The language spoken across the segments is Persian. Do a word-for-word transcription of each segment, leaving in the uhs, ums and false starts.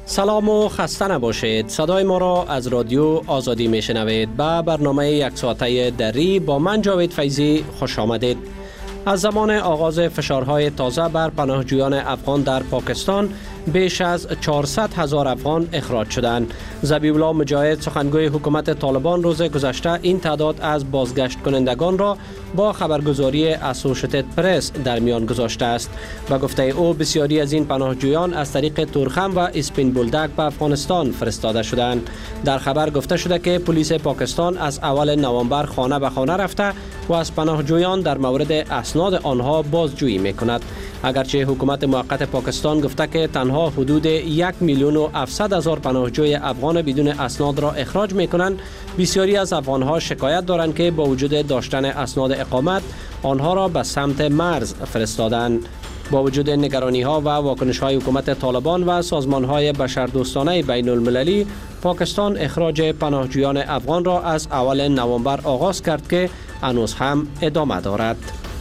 سلام و خسته نباشید. صدای ما را از رادیو آزادی میشنوید. به برنامه یک ساعته دری با من جاوید فیضی خوش آمدید. از زمان آغاز فشارهای تازه بر پناهجویان افغان در پاکستان بیش از چهارصد هزار افغان اخراج شدند. ذبیح الله مجاهد سخنگوی حکومت طالبان روز گذشته این تعداد از بازگشت کنندگان را با خبرگزاری اسوشیتد پرس در میان گذاشته است. به گفته او بسیاری از این پناهجویان از طریق تورخم و اسپین بولدک به افغانستان فرستاده شدند. در خبر گفته شده که پلیس پاکستان از اول نوامبر خانه به خانه رفته و از پناهجویان در مورد اسناد آنها بازجویی میکند. اگرچه حکومت موقت پاکستان گفته که تنها حدود یک میلیون و هفتصد هزار پناهجوی افغان بدون اسناد را اخراج میکنند، بسیاری از افغانها شکایت دارند که با وجود داشتن اسناد اقامت آنها را به سمت مرز فرستادند. با وجود نگرانی ها و واکنش های حکومت طالبان و سازمان های بشردوستانه بین المللی، پاکستان اخراج پناهجویان افغان را از اول نوامبر آغاز کرد که هنوز هم ادامه دارد.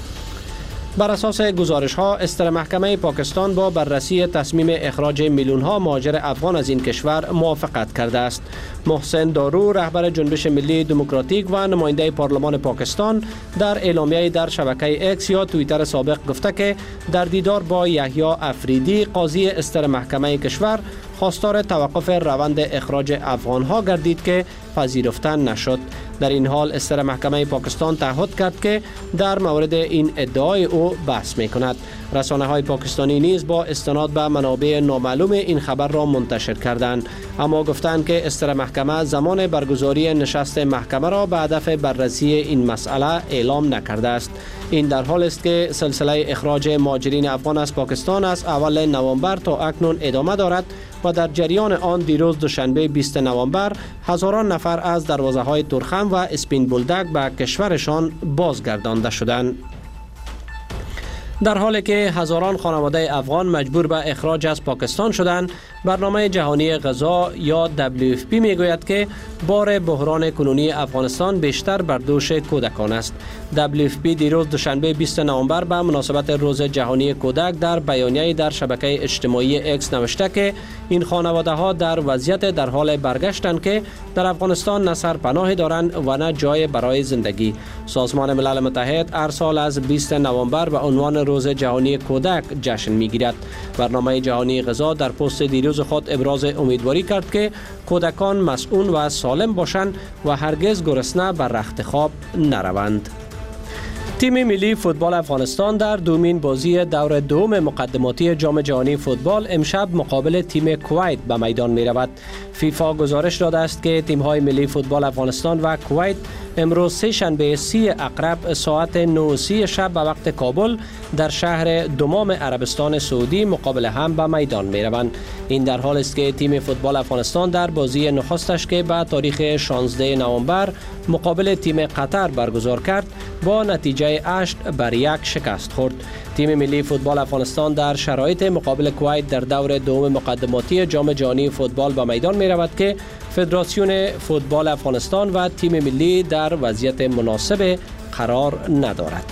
بر اساس گزارش ها، استر محکمه پاکستان با بررسی تصمیم اخراج میلیون ها مهاجر افغان از این کشور موافقت کرده است. محسن دارو، رهبر جنبش ملی دموکراتیک و نماینده پارلمان پاکستان، در اعلامیه در شبکه اکس یا توییتر سابق گفته که در دیدار با یحیی افریدی، قاضی استر محکمه کشور، خواستار توقف روند اخراج افغان ها گردید که پذیرفته نشد. در این حال استر محکمه پاکستان تعهد کرد که در مورد این ادعای او بحث می کند. رسانه های پاکستانی نیز با استناد به منابع نامعلوم این خبر را منتشر کردند، اما گفتند که استر محکمه زمان برگزاری نشست محکمه را به هدف بررسی این مسئله اعلام نکرده است. این در حال است که سلسله اخراج مهاجرین افغان از پاکستان از اول نوامبر تا اکنون ادامه دارد و در جریان آن دیروز دوشنبه بیستم نوامبر هزاران نفر از دروازه های تورخم و اسپین بولدک به کشورشان بازگردانده شدند. در حالی که هزاران خانواده افغان مجبور به اخراج از پاکستان شدند، برنامه جهانی غذا یا دبلیو اف پی میگوید که بار بحران کنونی افغانستان بیشتر بر دوش کودکان است. دبلیو اف پی دیروز دوشنبه بیستم نوامبر به مناسبت روز جهانی کودک در بیانیه‌ای در شبکه اجتماعی اکس نوشته که این خانواده ها در وضعیت در حال برگشتند که در افغانستان نه سرپناهی دارند و نه جای برای زندگی. سازمان ملل متحد هر سال از بیستم نوامبر به عنوان روز جهانی کودک جشن میگیرد. برنامه جهانی غذا در پست دیروز خود ابراز امیدواری کرد که کودکان مسئول و سالم باشند و هرگز گرسنه بر رخت خواب نروند. تیم ملی فوتبال افغانستان در دومین بازی دور دوم مقدماتی جام جهانی فوتبال امشب مقابل تیم کویت به میدان می رود. فیفا گزارش داده است که تیم های ملی فوتبال افغانستان و کویت امروز سه شنبه سی عقرب ساعت نه و سی شب به وقت کابل در شهر دمام عربستان سعودی مقابل هم به میدان می روند. این در حال است که تیم فوتبال افغانستان در بازی نخستش که به تاریخ شانزدهم نوامبر مقابل تیم قطر برگزار کرد با نتیجه هشت بر یک شکست خورد. تیم ملی فوتبال افغانستان در شرایط مقابل کویت در دور دوم مقدماتی جام جهانی فوتبال به میدان می رود که فدراسیون فوتبال افغانستان و تیم ملی در وضعیت مناسب قرار ندارد.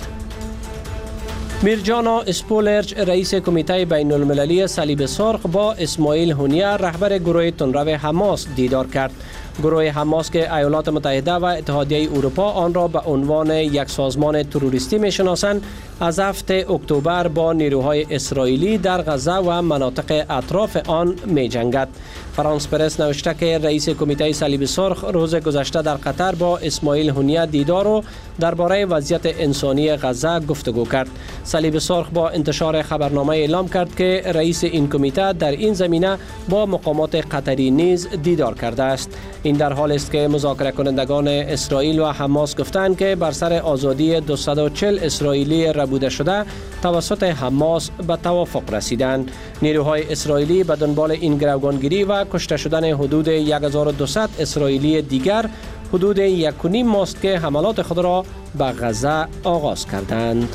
میرجانا اسپولرچ، رئیس کمیته بین المللی صلیب سرخ، با اسماعیل هونیه، رهبر گروه تندرو حماس دیدار کرد. گروه حماس که ایالات متحده و اتحادیه اروپا آن را به عنوان یک سازمان تروریستی میشناسند، از هفته اکتبر با نیروهای اسرائیلی در غزه و مناطق اطراف آن می جنگد. فرانس پرس نوشته که رئیس کمیته صلیب سرخ روز گذشته در قطر با اسماعیل هونیه دیدار و درباره وضعیت انسانی غزه گفتگو کرد. صلیب سرخ با انتشار خبرنامه اعلام کرد که رئیس این کمیته در این زمینه با مقامات قطری نیز دیدار کرده است. این در حال است که مذاکره کنندگان اسرائیل و حماس گفتند که بر سر آزادی دویست و چهل اسرائیلی ربوده شده توسط حماس به توافق رسیدند. نیروهای اسرائیلی به دنبال این گروگانگیری و کشته شدن حدود هزار و دویست اسرائیلی دیگر حدود یک و نیم ماست که حملات خود را به غزه آغاز کردند.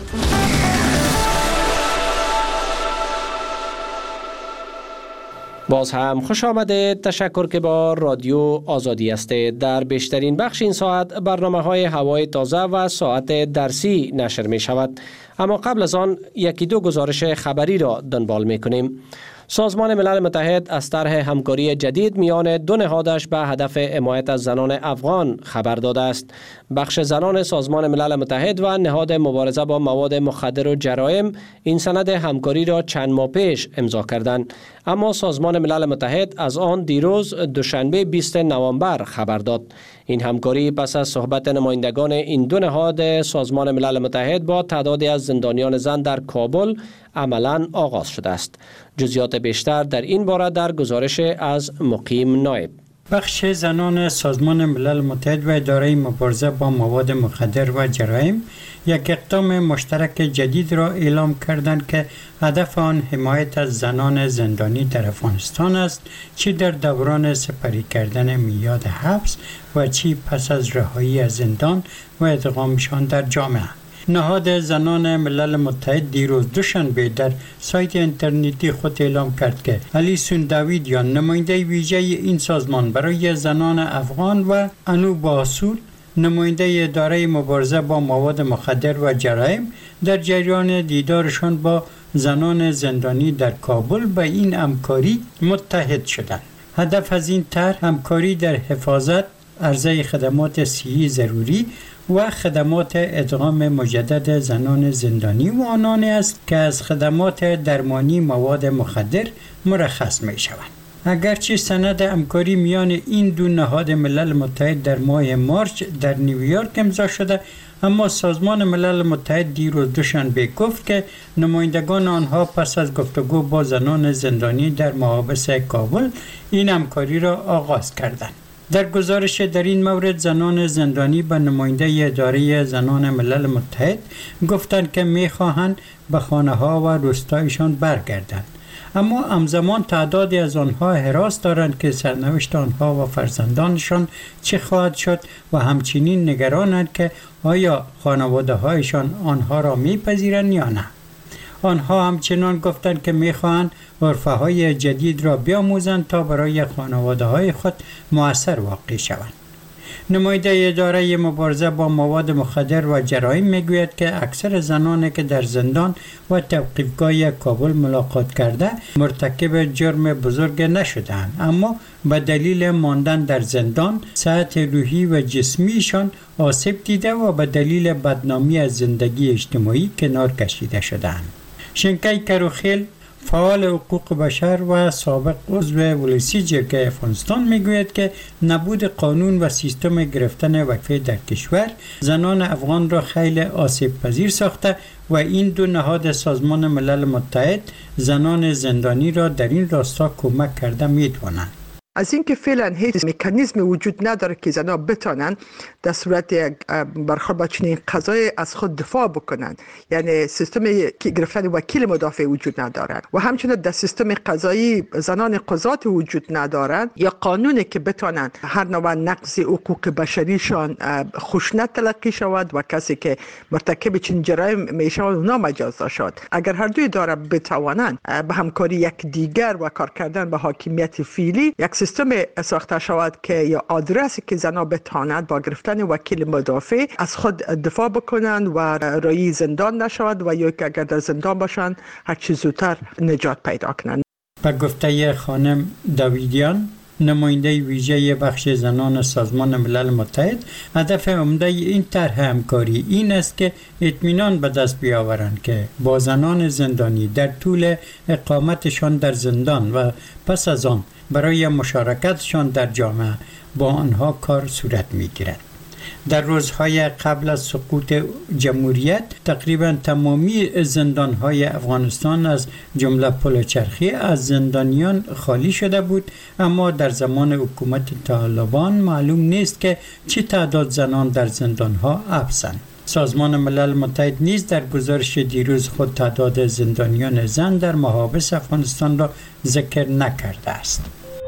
باز هم خوش آمده. تشکر که با رادیو آزادی هستید. در بیشترین بخش این ساعت برنامه های هوای تازه و ساعت درسی نشر می شود، اما قبل از آن یکی دو گزارش خبری را دنبال می کنیم. سازمان ملل متحد از طرح همکاری جدید میان دو نهادش به هدف حمایت از زنان افغان خبر داده است. بخش زنان سازمان ملل متحد و نهاد مبارزه با مواد مخدر و جرایم این سند همکاری را چند ماه پیش امضا کردند، اما سازمان ملل متحد از آن دیروز دوشنبه بیست نوامبر خبر داد. این همکاری پس از صحبت نمایندگان این دو نهاد سازمان ملل متحد با تعدادی از زندانیان زن در کابل عملاً آغاز شده است. جزئیات بیشتر در این باره در گزارش از مقیم نایب. بخش زنان سازمان ملل متحد و اداره مبارزه با مواد مخدر و جرایم یک اقدام مشترک جدید را اعلام کردند که هدف آن حمایت از زنان زندانی در افغانستان است، چی در دوران سپری کردن میاد حبس و چی پس از رهایی از زندان و ادغامشان در جامعه. نهاد زنان ملل متحد دیروز دوشنبه در سایت اینترنتی خود اعلام کرد که الیسون داویدیان، نماینده ویژه این سازمان برای زنان افغان، و انو باسول، نماینده اداره مبارزه با مواد مخدر و جرایم، در جریان دیدارشان با زنان زندانی در کابل به این همکاری متحد شدند. هدف از این طرح همکاری در حفاظت، عرضه خدمات صحی ضروری و خدمات ادغام مجدد زنان زندانی و آنانی است که از خدمات درمانی مواد مخدر مرخص می شوند. اگرچه سند همکاری میان این دو نهاد ملل متحد در ماه مارچ در نیویورک امضا شده، اما سازمان ملل متحد دیروز دوشنبه گفت که نمایندگان آنها پس از گفتگو با زنان زندانی در محابس کابل این همکاری را آغاز کردند. در گزارش در این مورد زنان زندانی به نماینده اداره زنان ملل متحد گفتند که می‌خواهند به خانه‌ها و روستایشان برگردند، اما همزمان تعدادی از آنها حراس دارند که سرنوشت آنها و فرزندانشان چه خواهد شد و همچنین نگرانند که آیا خانواده‌هایشان آنها را می‌پذیرند یا نه. آنها همچنان گفتند که می‌خواهند عرفه‌های جدید را بیاموزند تا برای خانواده‌های خود مؤثر واقع شوند. نماینده اداره مبارزه با مواد مخدر و جرایم میگوید که اکثر زنانی که در زندان و توقیفگاه کابل ملاقات کرده مرتکب جرم بزرگ نشدند، اما به دلیل ماندن در زندان صحت روحی و جسمیشان آسیب دیده و به دلیل بدنامی از زندگی اجتماعی کنار کشیده شدند. شنکای کروخیل، فعال حقوق بشر و سابق عضو ولسی جرگه افغانستان میگوید که نبود قانون و سیستم گرفتن وقفه در کشور زنان افغان را خیلی آسیب پذیر ساخته و این دو نهاد سازمان ملل متحد زنان زندانی را در این راستا کمک کرده میتوانند. از اینکه فعلا هیچ مکانیزم وجود نداره که زنها بتانن در صورت یک برخورد با چنین قضایی از خود دفاع بکنن، یعنی سیستم گرفتن وکیل مدافع وجود ندارن و همچنین در سیستم قضایی زنان قضات وجود ندارن یا قانونی که بتانن هر نوع نقض حقوق بشریشان خشونت تلقی شود و کسی که مرتکب چنین جرایم میشه اونا مجازات شد. اگر هر دوی داره بتوانند به همکاری یک دیگر و کار کردن به حاکمیت فعلی یک سیستم ساخته شود که یا آدرسی که زنها بتانند با گرفتن وکیل مدافع از خود دفاع بکنند و رایی زندان نشود و یا که اگر در زندان باشند هر چیز زودتر نجات پیدا کنند. به گفته خانم داویدیان، نماینده ویژه بخش زنان سازمان ملل متحد، هدف عمده این طرح همکاری این است که اطمینان به دست بیاورند که با زنان زندانی در طول اقامتشان در زندان و پس از آن برای مشارکتشان در جامعه با آنها کار صورت می‌گیرد. در روزهای قبل از سقوط جمهوریت تقریبا تمامی زندانهای افغانستان از جمله پلچرخی از زندانیان خالی شده بود، اما در زمان حکومت طالبان معلوم نیست که چه تعداد زنان در زندانها حبسند. سازمان ملل متحد نیز در گزارش دیروز خود تعداد زندانیان زن در محابس افغانستان را ذکر نکرده است.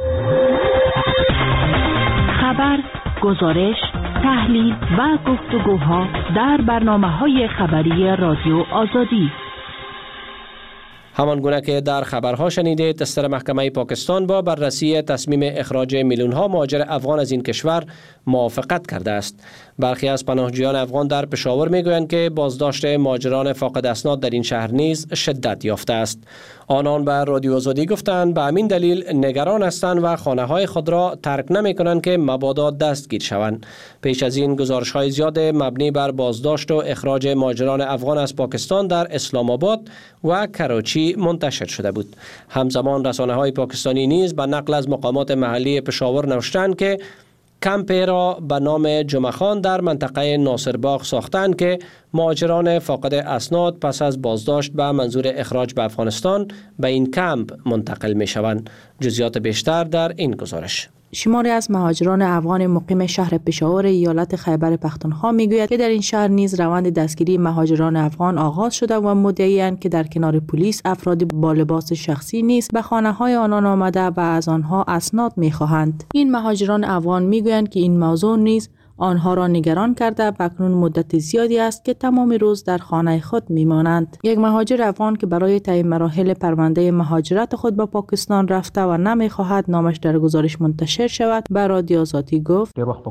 خبر، گزارش، تحلیل و گفتگوها در برنامه‌های خبری رادیو آزادی. همان گونه که در خبرها شنیدید، دستور محکمه پاکستان با بررسی تصمیم اخراج میلیون‌ها مهاجر افغان از این کشور موافقت کرده است. برخی از پناهجویان افغان در پشاور میگویند که بازداشت مهاجران فاقد اسناد در این شهر نیز شدت یافته است. آنان به رادیو آزادی گفتند به همین دلیل نگران هستند و خانه‌های خود را ترک نمی‌کنند که مبادا دستگیر شوند. پیش از این گزارش‌های زیاد مبنی بر بازداشت و اخراج مهاجران افغان از پاکستان در اسلام آباد و کراچی منتشر شده بود. همزمان رسانه‌های پاکستانی نیز به نقل از مقامات محلی پشاور نوشتند که کمپی را به نام جمعخان در منطقه ناصرباغ ساختند که مهاجران فاقد اسناد پس از بازداشت به منظور اخراج به افغانستان به این کمپ منتقل می شوند. جزئیات بیشتر در این گزارش. شماری از مهاجران افغان مقیم شهر پشاور ایالت خیبر پختونخوا میگوید که در این شهر نیز روند دستگیری مهاجران افغان آغاز شده و مدعی‌اند که در کنار پلیس افراد با لباس شخصی نیز به خانه‌های آنان آمده و از آنها اسناد می‌خواهند. این مهاجران افغان میگویند که این موضوع نیز آنها را نگران کرده و اکنون مدت زیادی است که تمام روز در خانه خود میمانند. یک مهاجر افغان که برای طی مراحل پرونده مهاجرت خود به پاکستان رفته و نمیخواهد نامش در گزارش منتشر شود به رادیو آزادی گفت: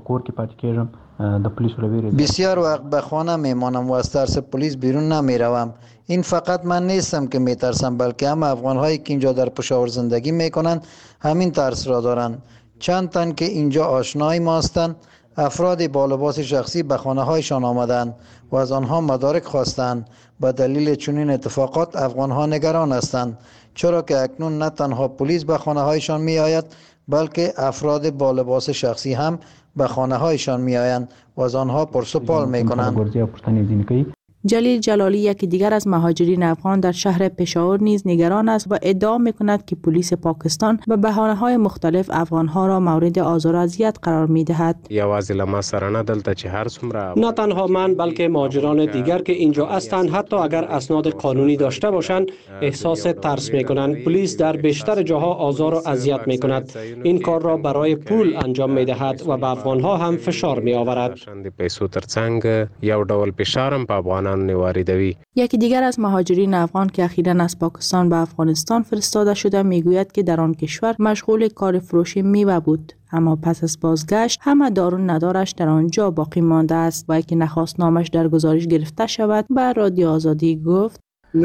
بسیار وقت به خانه میمانم و از ترس پلیس بیرون نمیروم. این فقط من نیستم که میترسم، بلکه هم افغان‌هایی که اینجا در پشاور زندگی میکنند همین ترس را دارند. چند تن که اینجا آشنای ما هستند، افراد با لباس شخصی به خانه هایشان آمدند و از آنها مدارک خواستند. به دلیل چنین اتفاقات افغان ها نگران هستند، چرا که اکنون نه تنها پلیس به خانه هایشان می آید، بلکه افراد با لباس شخصی هم به خانه هایشان می آیند و از آنها پرسپال می کنند. جلیل جلالی یکی دیگر از مهاجرین افغان در شهر پشاور نیز نگران است و ادعا می‌کند که پلیس پاکستان به بهانه‌های مختلف افغان‌ها را مورد آزار و اذیت قرار می‌دهد. نه تنها من بلکه مهاجران دیگر که اینجا هستند حتی اگر اسناد قانونی داشته باشند احساس ترس می‌کنند. پلیس در بیشتر جاها آزار و اذیت می‌کند. این کار را برای پول انجام می‌دهد و به افغان‌ها هم فشار می‌آورد. یکی دیگر از مهاجرین افغان که اخیراً از پاکستان به افغانستان فرستاده شده میگوید که در آن کشور مشغول کار فروش میوه بود، اما پس از بازگشت همه دار و ندارش در آنجا باقی مانده است و که نخواست نامش در گزارش گرفته شود به رادیو آزادی گفت: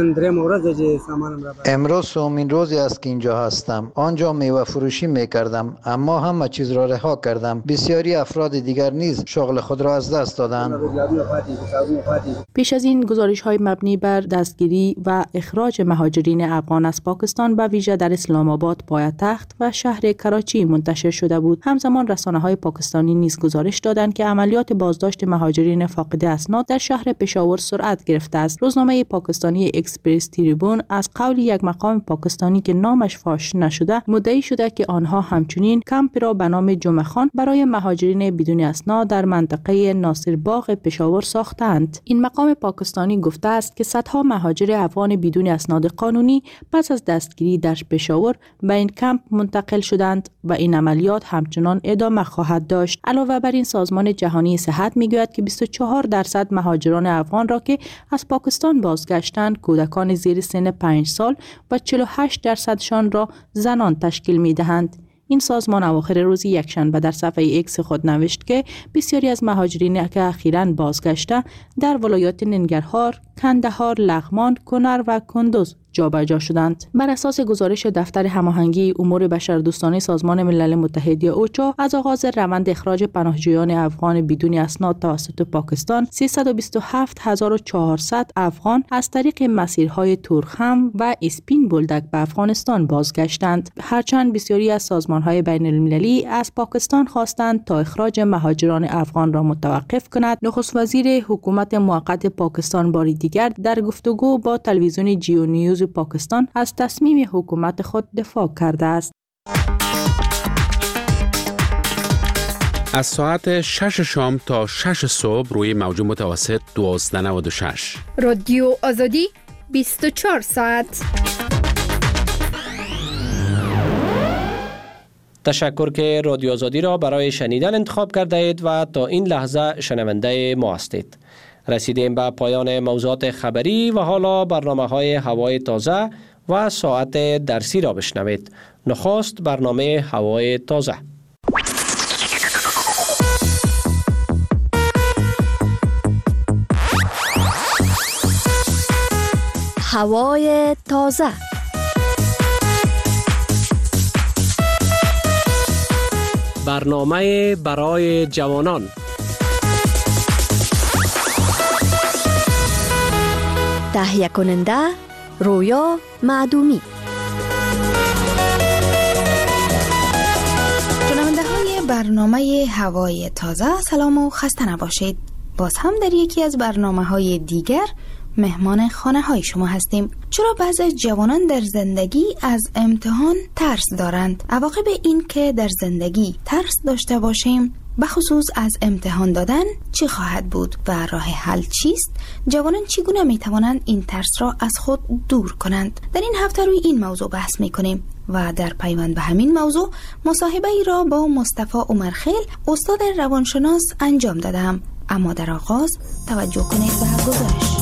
امروز سومین روزی است که اینجا هستم. آنجا میوه فروشی میکردم، اما همه چیز را رها کردم. بسیاری افراد دیگر نیز شغل خود را از دست دادند. پیش از این گزارش های مبنی بر دستگیری و اخراج مهاجرین افغان از پاکستان به ویژه در اسلام آباد پایتخت و شهر کراچی منتشر شده بود. همزمان رسانه های پاکستانی نیز گزارش دادند که عملیات بازداشت مهاجرین فاقد اسناد در شهر پشاور سرعت گرفته است. روزنامه پاکستانی اکسپرس تریبون از قول یک مقام پاکستانی که نامش فاش نشده مدعی شده که آنها همچنین کمپ را به نام جمعخان برای مهاجرین بدون اسناد در منطقه ناصرباغ پشاور ساختند. این مقام پاکستانی گفته است که صدها مهاجر افغان بدون اسناد قانونی پس از دستگیری در پشاور به این کمپ منتقل شدند و این عملیات همچنان ادامه خواهد داشت. علاوه بر این سازمان جهانی صحت میگوید که بیست و چهار درصد مهاجران افغان را که از پاکستان بازگشتند کودکان زیر سن پنج سال و چهل و هشت درصدشان را زنان تشکیل می دهند. این سازمان اواخر روز یکشنبه در صفحه ایکس خود نوشت که بسیاری از مهاجرین که اخیراً بازگشته در ولایات ننگرهار، کندهار، لغمان، کنر و کندوز جابجا شدند. بر اساس گزارش دفتر هماهنگی امور بشردوستانه سازمان ملل متحد یا اوچا از آغاز روند اخراج پناهجویان افغان بدون اسناد توسط پاکستان سیصد و بیست و هفت هزار و چهارصد افغان از طریق مسیرهای تورخم و اسپین بولدک به افغانستان بازگشتند. هرچند بسیاری از سازمانهای بین المللی از پاکستان خواستند تا اخراج مهاجران افغان را متوقف کند، نخست وزیر حکومت موقت پاکستان بار دیگر در گفتگو با تلویزیون جیو نیوز پاکستان از تصمیم حکومت خود دفاع کرده است. از ساعت شش شام تا شش صبح روی موج متوسط دوازده نود و شش رادیو آزادی بیست و چهار ساعت. تشکر که رادیو آزادی را برای شنیدن انتخاب کرده اید و تا این لحظه شنونده ما هستید. رسیدیم به پایان موضوعات خبری و حالا برنامه های هوای تازه و ساعت درسی را بشنوید. نخست برنامه هوای تازه. هوای تازه. برنامه برای جوانان. تهیه کننده رویا معدومی. شنونده های برنامه هوای تازه، سلام و خسته نباشید. باز هم در یکی از برنامه های دیگر مهمان خانه های شما هستیم. چرا بعضی جوانان در زندگی از امتحان ترس دارند؟ عواقب این که در زندگی ترس داشته باشیم بخصوص از امتحان دادن چی خواهد بود و راه حل چیست؟ جوانان چگونه می توانند این ترس را از خود دور کنند؟ در این هفته روی این موضوع بحث می کنیم و در پیوند به همین موضوع مصاحبه ای را با مصطفی عمرخیل استاد روانشناس انجام دادم. اما در آغاز توجه کنید به گزارش.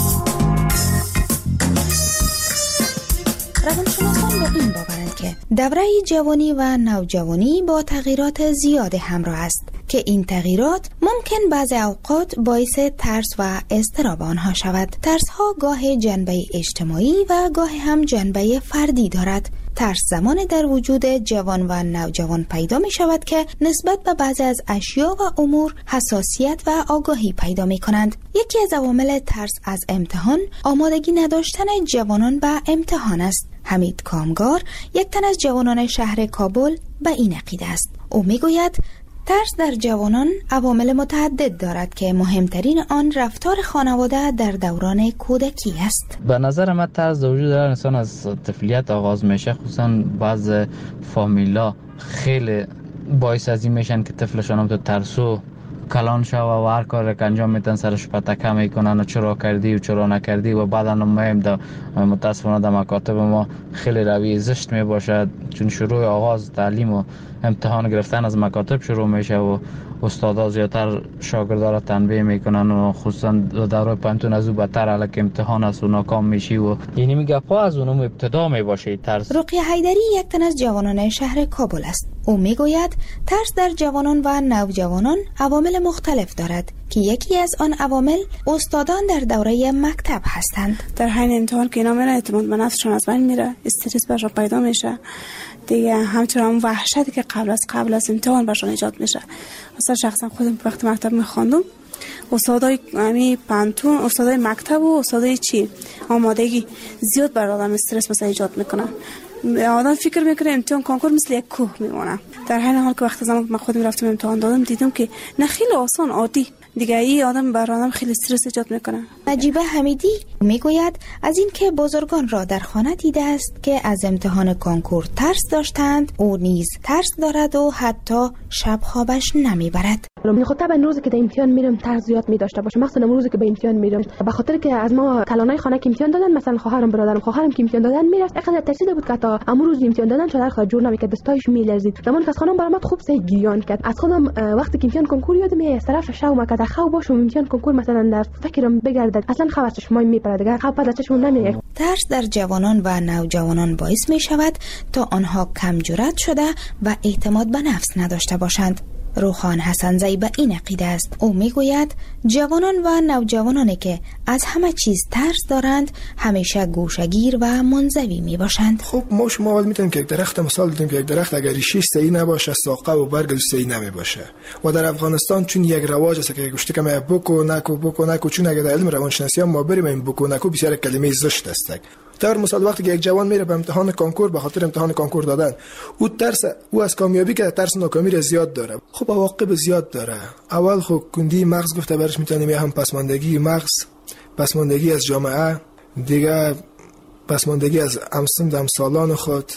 روانشناسان به این باورند که دوره جوانی و نوجوانی با تغییرات زیاد همراه است که این تغییرات ممکن بعضی اوقات باعث ترس و اضطراب آنها شود. ترس ها گاه جنبه اجتماعی و گاه هم جنبه فردی دارد. ترس زمان در وجود جوان و نوجوان پیدا می شود که نسبت به بعضی از اشیا و امور حساسیت و آگاهی پیدا می کنند. یکی از عوامل ترس از امتحان آمادگی نداشتن جوانان به امتحان است. حمید کامگار، یک تن از جوانان شهر کابل، به این عقیده است. او می گوید ترس در جوانان عوامل متعدد دارد که مهمترین آن رفتار خانواده در دوران کودکی است. به نظر من ترس در وجود هر انسان از طفولیت آغاز میشه. خصوصا بعض فامیلا خیلی باعث از این میشن که طفلشان هم تو ترسو کلان شو و هر کار که انجام میدن سرش پتکه میکنن و چرا کردی و چرا نکردی و بعدا هم در متاسفانه در مکاتب ما خیلی روی زشت میباشد، چون شروع آغاز تعلیم و امتحان گرفتن از مکاتب شروع میشه و استادا زیادتر شاگردا را تنبیه میکنن و خصوصا دوره پانتون از او بدتر الک امتحان است و ناکام میشی و یعنی میگه پا از اونم ابتدا میباشه ترس. رقیه حیدری یک تن از جوانان شهر کابل است. او میگوید ترس در جوانان و نوجوانان عوامل مختلف دارد که یکی از آن عوامل استادان در دوره مکتب هستند. در حین امتحان که اینا میره اعتماد به نفسشون از بین میره، استرس برشون پیدا میشه دیگه، همچنین هم وحشتی که قبل از قبل از امتحان برشون ایجاد میشه. مثلا شخصا خودم وقتی مکتب میخواندم استادای امی پانتون، استادای مکتب و استادای چی آمادگی زیاد بر آدم استرس مثلا ایجاد میکنه. آدم فکر میکنه امتحان کنکور مثل یک کوه میمونه، در حین حال که وقتی زمان من خودم رفتم امتحان دادم دیدم که نه خیلی آسان عادی دیگه ای آدم بر آدم خیلی استرس ایجاد میکنه. نجیبه حمیدی میگوید از این که بزرگان را در خانه دیده است که از امتحان کنکور ترس داشتند، او نیز ترس دارد و حتی شب خوابش نمیبرد. من خودم این روزی که در امتحان میرم ترس زیاد می داشته باشم، مخصوصا روزی که به امتحان میرم، به خاطر که از ما کلانای خانه که امتحان دادن، مثلا خواهرم برادرم خواهرم که امتحان دادن میرفت، اینقدر ترسیده بود که تا امروز امتحان دادن شده خود جور نمیکرد، دستایش میلرزید. زمان که از خانم برآمد خوب سه گریان کرد. از خودم وقتی که امتحان کنکور یادم میاد طرف شو ما که خواب باشم امتحان کنکور مثلا در فکرم بگردد، اصلا خواب از چشمای میپره دیگه، خواب از چشم نمیاد. ترس در جوانان و نوجوانان باعث می شود تا آنها کم جرأت شده و اعتماد به نفس نداشته باشند. روخان حسنزی به این عقیده است. او میگوید جوانان و نوجوانانی که از همه چیز ترس دارند همیشه گوشه‌گیر و منزوی می باشند. خب ما شما اول میتونیم که یک درخت مثال بدیم که یک درخت اگر ریشش صحیح نباشه ساقه و برگ صحیح نمی باشه و در افغانستان چون یک رواج است که گوشت که ما بوکو نکو بوکو نکو، چون اگر در علم روانشناسی ما بریم این بوکو نکو بسیار کلمه زشت است. در مثال وقتی که یک جوان میره به امتحان کنکور به خاطر امتحان کنکور دادن، او ترس او از کامیابی که ترس ناکامی را زیاد داره. خب عواقب زیاد داره. اول خب کندی مغز گفته برش میتونیم هم پسماندگی مغز، پسماندگی از جامعه، دیگه پسماندگی از همسن همسالان خود،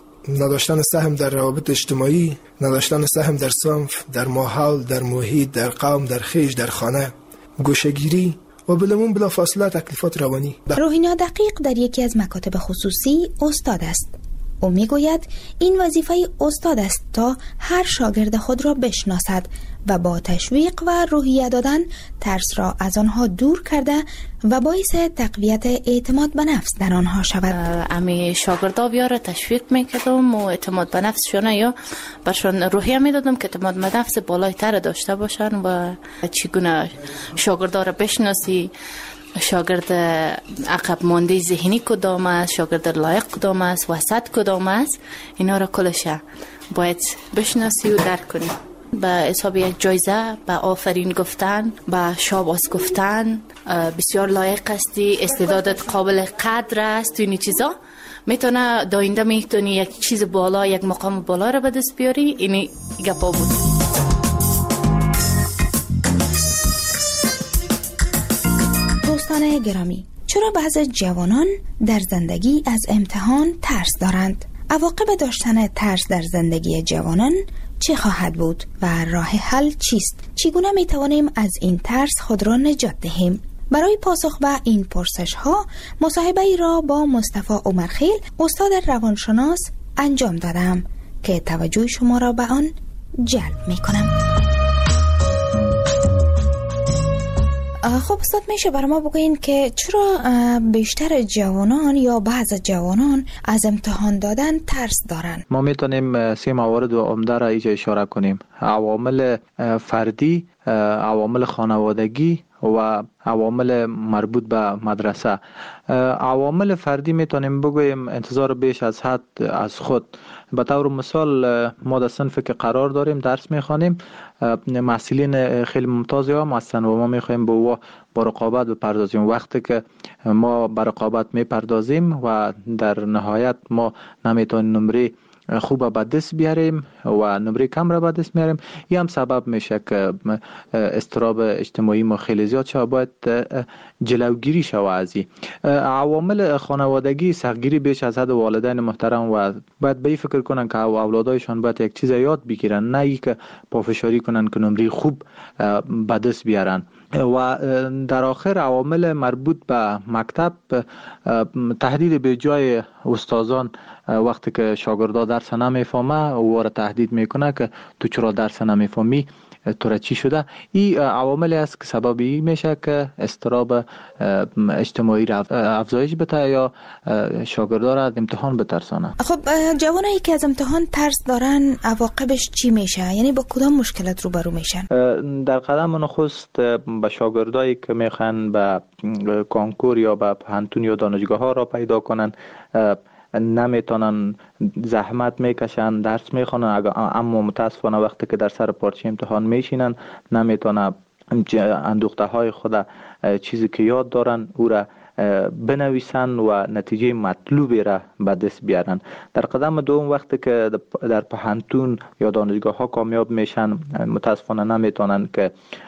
نداشتن سهم در روابط اجتماعی، نداشتن سهم در صنف، در ماحول، در محیط، در قوم، در خیش، در خانه، گوشه‌گیری و بلمون بلا فاصله تکلیفات روانی. روحینا دقیق در یکی از مکاتب خصوصی استاد است. او میگوید این وظیفه استاد است تا هر شاگرد خود را بشناسد و با تشویق و روحیه دادن ترس را از آنها دور کرده و باعث تقویت اعتماد به نفس در آنها شود. امی شاگردا بیاره تشویق میکردم و اعتماد به نفسشون یا برشون روحیه میدادم که اعتماد به نفس بالایتر داشته باشن و چگونه شاگردا را بشناسی، شاگرد عقب مانده ذهنی کدام است، شاگرد لایق کدام است، وسط کدام است، اینا را کلش باید بشناسی و درک کنی. به حساب یک جایزه، به آفرین گفتن، به شاباس گفتن، بسیار لایق هستی، استعدادت قابل قدر است، تو این چیزا میتونه داینده میتونی یک چیز بالا، یک مقام بالا رو به دست بیاری. اینی گپا بود. دوستان گرامی، چرا بعضی جوانان در زندگی از امتحان ترس دارند؟ عواقب داشتن ترس در زندگی جوانان چه خواهد بود و راه حل چیست؟ چگونه می توانیم از این ترس خود را نجات دهیم؟ برای پاسخ به این پرسش ها مصاحبه ای را با مصطفی عمرخیل، استاد روانشناس انجام دادم که توجه شما را به آن جلب می کنم. خب استاد، میشه برای ما بگوین که چرا بیشتر جوانان یا بعض جوانان از امتحان دادن ترس دارن؟ ما میتونیم سه موارد عمده را اینجا اشاره کنیم: عوامل فردی، عوامل خانوادگی و عوامل مربوط به مدرسه. عوامل فردی میتونیم بگوییم انتظار بیش از حد از خود. به طور مثال ما در صنفی که قرار داریم درس میخوانیم، محصلین خیلی ممتازی هم هستن و ما میخوایم به او با رقابت بپردازیم. وقتی که ما به رقابت میپردازیم و در نهایت ما نمیتونیم نمره خوب به دست بیاریم و نمره کم را به دست میاریم، این هم سبب میشه که اضطراب اجتماعی ما خیلی زیاد شود. باید جلوگیری شود از این عوامل خانوادگی. سختگیری بیش از حد والدین محترم و باید به این فکر کنن که اولادایشان باید یک چیز یاد بگیرن، نه ای که پافشاری کنن که نمره خوب به دست بیارن. و در آخر عوامل مربوط به مکتب، تهدید به جای استادان. وقتی که شاگردا درس نمیفهمه او را تهدید میکنه که تو چرا درس نمیفهمی، تو را چی شده. این عواملی است که سبب این میشه که اضطراب اجتماعی را افزایش بده یا شاگردا را از امتحان بترسانه. خب جوانایی که از امتحان ترس دارن عواقبش چی میشه؟ یعنی با کدام مشکلات روبرو میشن؟ در قدم نخست به شاگردایی که میخوان به کنکور یا به پانتون یا دانشگاه ها را پیدا کنن، نمیتونن، زحمت میکشن، درس میخونن، اما متاسفانه وقتی که در سر پارچه امتحان میشینن نمیتونن اندوخته های خود چیزی که یاد دارن او را بنویسن و نتیجه مطلوبی را به دست بیارن. در قدم دوم وقتی که در پانتون یا دانشگاه ها کامیاب میشن، متاسفانه نمیتونن که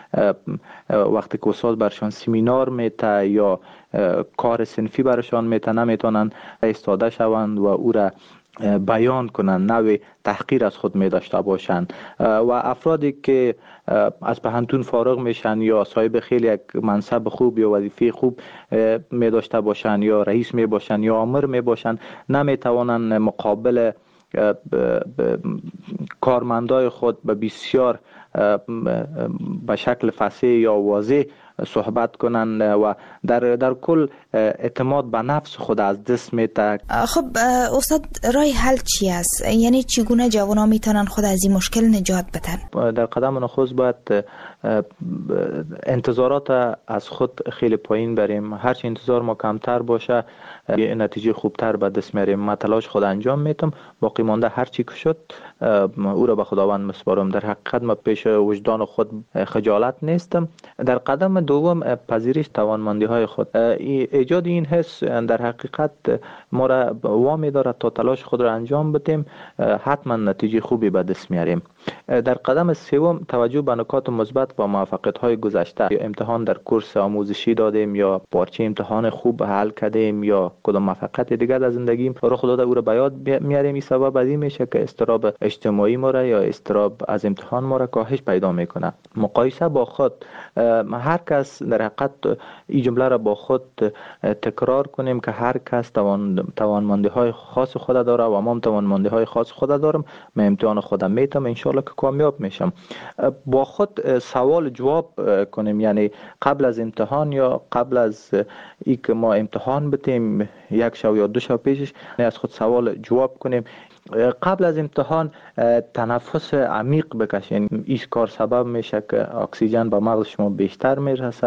وقتی که استاد برشان سمینار میته یا کار صنفی برشان میته نمیتونن ایستاده شوند و او را بیان کنن، نوع تحقیر از خود می داشته باشند. و افرادی که از پانتون فارغ میشن یا صاحب خیلی یک منصب خوب یا وظیفه خوب می داشته باشند یا رئیس می باشند یا آمر می باشند، نمی توانند مقابل کارمندای خود به بسیار به شکل فصیح یا واضح صحبت کنند و در در کل اعتماد به نفس خود از دست میده. خب استاد، راه حل چی است؟ یعنی چگونه جوانان میتونن خود از این مشکل نجات بدن؟ در قدم نخست باید انتظارات از خود خیلی پایین بریم. هرچی انتظار ما کمتر باشه نتیجه خوبتر به دست میاریم. من تلاش خود انجام میتم، باقی مانده هر چی که شد او را به خداوند مسپارم. در حقیقت من پیش وجدان خود خجالت نیستم. در قدم دوم پذیرش توانمندی های خود. ایجاد این حس در حقیقت ما را وامی دارد تا تلاش خود را انجام بدیم، حتما نتیجه خوبی به دست میاریم. در قدم سوم توجه به نکات مثبت و موفقیت های گذشته. امتحان در کورس آموزشی دادیم یا پارچه امتحان خوب حل کردیم یا کدام موفقیت دیگر در زندگیم رخ داده او را به یاد میاریم. این سبب از این میشه که اضطراب اجتماعی ما را یا اضطراب از امتحان ما را کاهش پیدا میکنه. مقایسه با خود، هر کس در حقیقت این جمله را با خود تکرار کنیم که هر کس توان توانمندی های خاص خود داره و ما توانمندی های خاص خود دارم. من امتحان خودم میتم، ان شاء الله که کامیاب میشم. با خود سوال جواب کنیم، یعنی قبل از امتحان یا قبل از ای که ما امتحان بتیم یک شو یا دو شو پیشش از خود سوال جواب کنیم. قبل از امتحان تنفس عمیق بکشین. این کار سبب میشه که اکسیژن به مغز شما بیشتر میرسه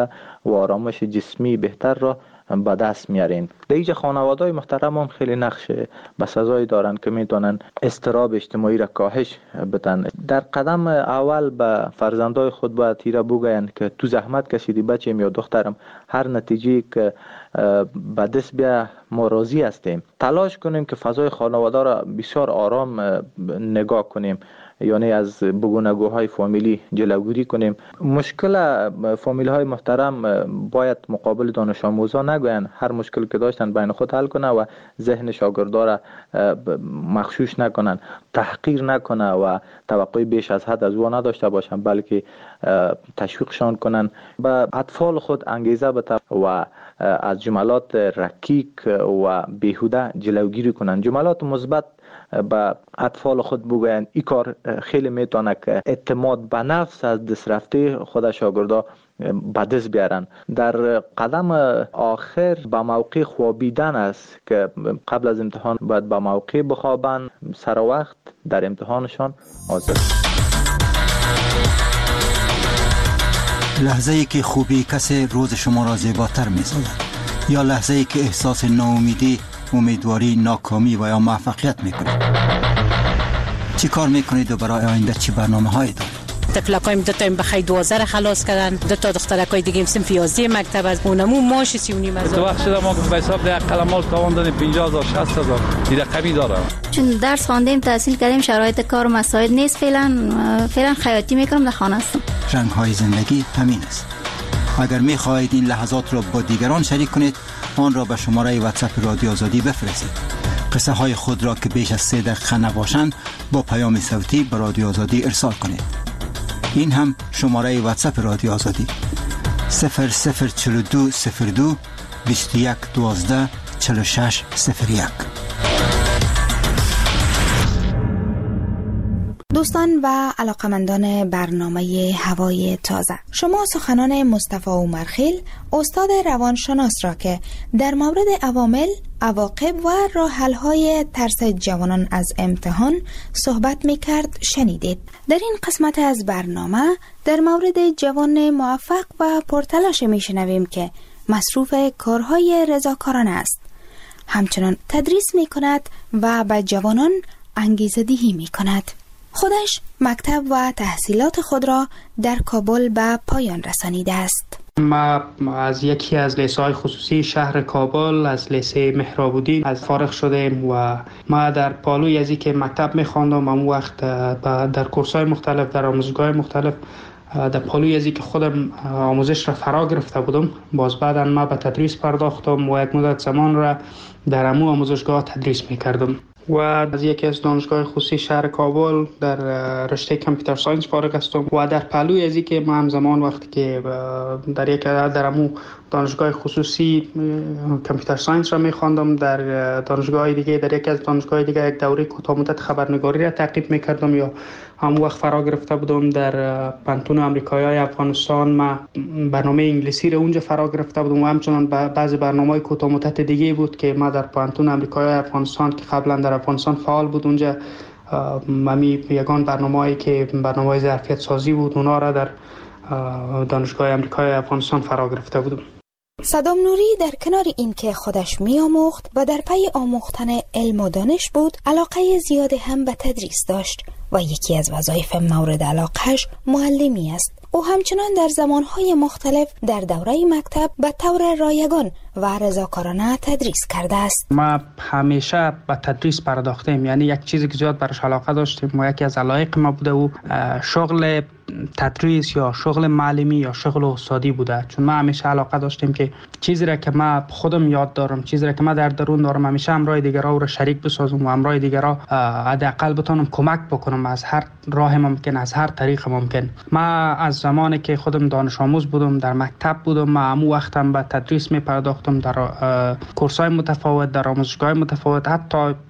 و آرامش جسمی بهتر را به دست میارین. در اینجا خانواده‌های محترم هم خیلی نقش بسزایی دارن که میتونن اضطراب اجتماعی را کاهش بدن. در قدم اول به فرزندای خود باید تیره بگوین که تو زحمت کشیدی بچه‌م یا دخترم، هر نتیجه که به دست بیا ما راضی هستیم. تلاش کنیم که فضای خانواده را بسیار آرام نگاه کنیم، یعنی از بگونگوهای فامیلی جلوگیری کنیم. مشکل فامیل های محترم باید مقابل دانش آموزان نگوین، هر مشکل که داشتن بین خود حل کنه و ذهن شاگردا را مغشوش نکنن، تحقیر نکنه و توقع بیش از حد از او نداشته باشن، بلکه تشویقشان کنن، به اطفال خود انگیزه بده و از جملات رکیک و بیهوده جلوگیری کنن. جملات مثبت به اطفال خود بگوین. این کار خیلی میتونه که اعتماد به نفس از دست رفته خود شاگردا به دست بیارن. در قدم آخر به موقع خوابیدن است که قبل از امتحان باید به موقع بخوابن، سر وقت در امتحانشان حاضر. لحظه ای که خوبی کسی روز شما را زیباتر می سازد، یا لحظه ای که احساس ناامیدی، امیدواری، ناکامی و یا موفقیت می کنید. چی کار می کنید و برای آینده چی برنامه هایی دارید؟ تفلکایم دو تا بخای دوازده خلاص کردن، دو تا دخترکای دیگه صنف یازده مکتب از اونمو ماش سی و نیم هزار. تو وقت شده ما به حساب ده قلمال تاوان دادیم پنجاه هزار شصت هزار این رقمی داره. چون درس خواندیم، تحصیل کردیم، شرایط کار مساعد نیست. فعلا فعلا خیاطی میکنم، در خانه هستم. رنگ های زندگی همین است. اگر می خواهید این لحظات را با دیگران شریک کنید، آن را به شماره واتساپ رادیو آزادی بفرستید. قصه های خود را که بیش از سه دقیقه نباشند با پیام صوتی به رادیو آزادی ارسال کنید. این هم شماره واتساپ رادیو آزادی صفر صفر چهل و دو صفر دو بیست و یک دوازده چهل و شش صفر یک. دوستان و علاقمندان برنامه هوای تازه، شما سخنان مصطفی عمرخیل، استاد روانشناس را که در مورد عوامل، عواقب و راه‌حل‌های ترس جوانان از امتحان صحبت می‌کرد شنیدید. در این قسمت از برنامه در مورد جوان موفق و پرتلاش می‌شنویم که مصروف کارهای رضاکارانه است. همچنان تدریس می‌کند و به جوانان انگیزه‌دهی می‌کند. خودش مکتب و تحصیلات خود را در کابل به پایان رسانیده است. ما از یکی از لیسه‌های خصوصی شهر کابل، از لیسه مهراب‌الدین از فارغ شدیم و ما در پالوی از که مکتب می‌خواندم، اون وقت در کورس‌های مختلف، در آموزشگاه مختلف در پالوی از که خودم آموزش را فرا گرفته بودم. باز بعدا ما به تدریس پرداختم و یک مدت زمان را در امو آموزشگاه تدریس می‌کردم. و از یکی از دانشگاه خصوصی شهر کابل در رشته کامپیوتر ساینس فارغ هستم و در پهلوی از اینکه ما همزمان وقتی که در یک در امو دانشگاه خصوصی کامپیوتر ساینس را می‌خواندم، در دانشگاه دیگه در یک از دانشگاه دیگه یک دوره کوتاه مدت خبرنگاری را تعقیب می‌کردم یا همون وقت فرا گرفته بودم. در پانتون آمریکایی افغانستان ما برنامه انگلیسی را اونجا فرا گرفته بودم و همچنان بعضی برنامه‌های کوتاه مدت دیگه بود که ما در پانتون آمریکایی افغانستان که قبلا در افغانستان فعال بود، اونجا ممی یگان برنامه‌ای که برنامه‌های ظرفیت سازی بود اونا را در دانشگاه آمریکایی افغانستان فرا گرفته بودم. صدام نوری در کنار این که خودش می آموخت و در پی آموختن علم و دانش بود، علاقه زیاد هم به تدریس داشت و یکی از وظایف مورد علاقهش معلمی است. او همچنان در زمانهای مختلف در دوره مکتب به طور رایگان و رضاکارانه تدریس کرده است. ما همیشه به تدریس پرداختیم، یعنی یک چیزی که زیاد برش علاقه داشتیم و یکی از علایق ما بوده و شغل تدریس یا شغل معلمی یا شغل استادی بوده. چون ما همیشه علاقه داشتیم که چیزی را که ما خودم یاد دارم، چیزی را که ما در درون دارم، همیشه همراه دیگران رو شریک بسازم و همراه دیگران حداقل بتونم کمک بکنم از هر راه ممکن، از هر طریق ممکن. ما از زمانی که خودم دانش آموز بودم، در مکتب بودم، ما همون وقتم به تدریس می پرداختم در کورس‌های متفاوت، در آموزشگاه متفاوت، حتی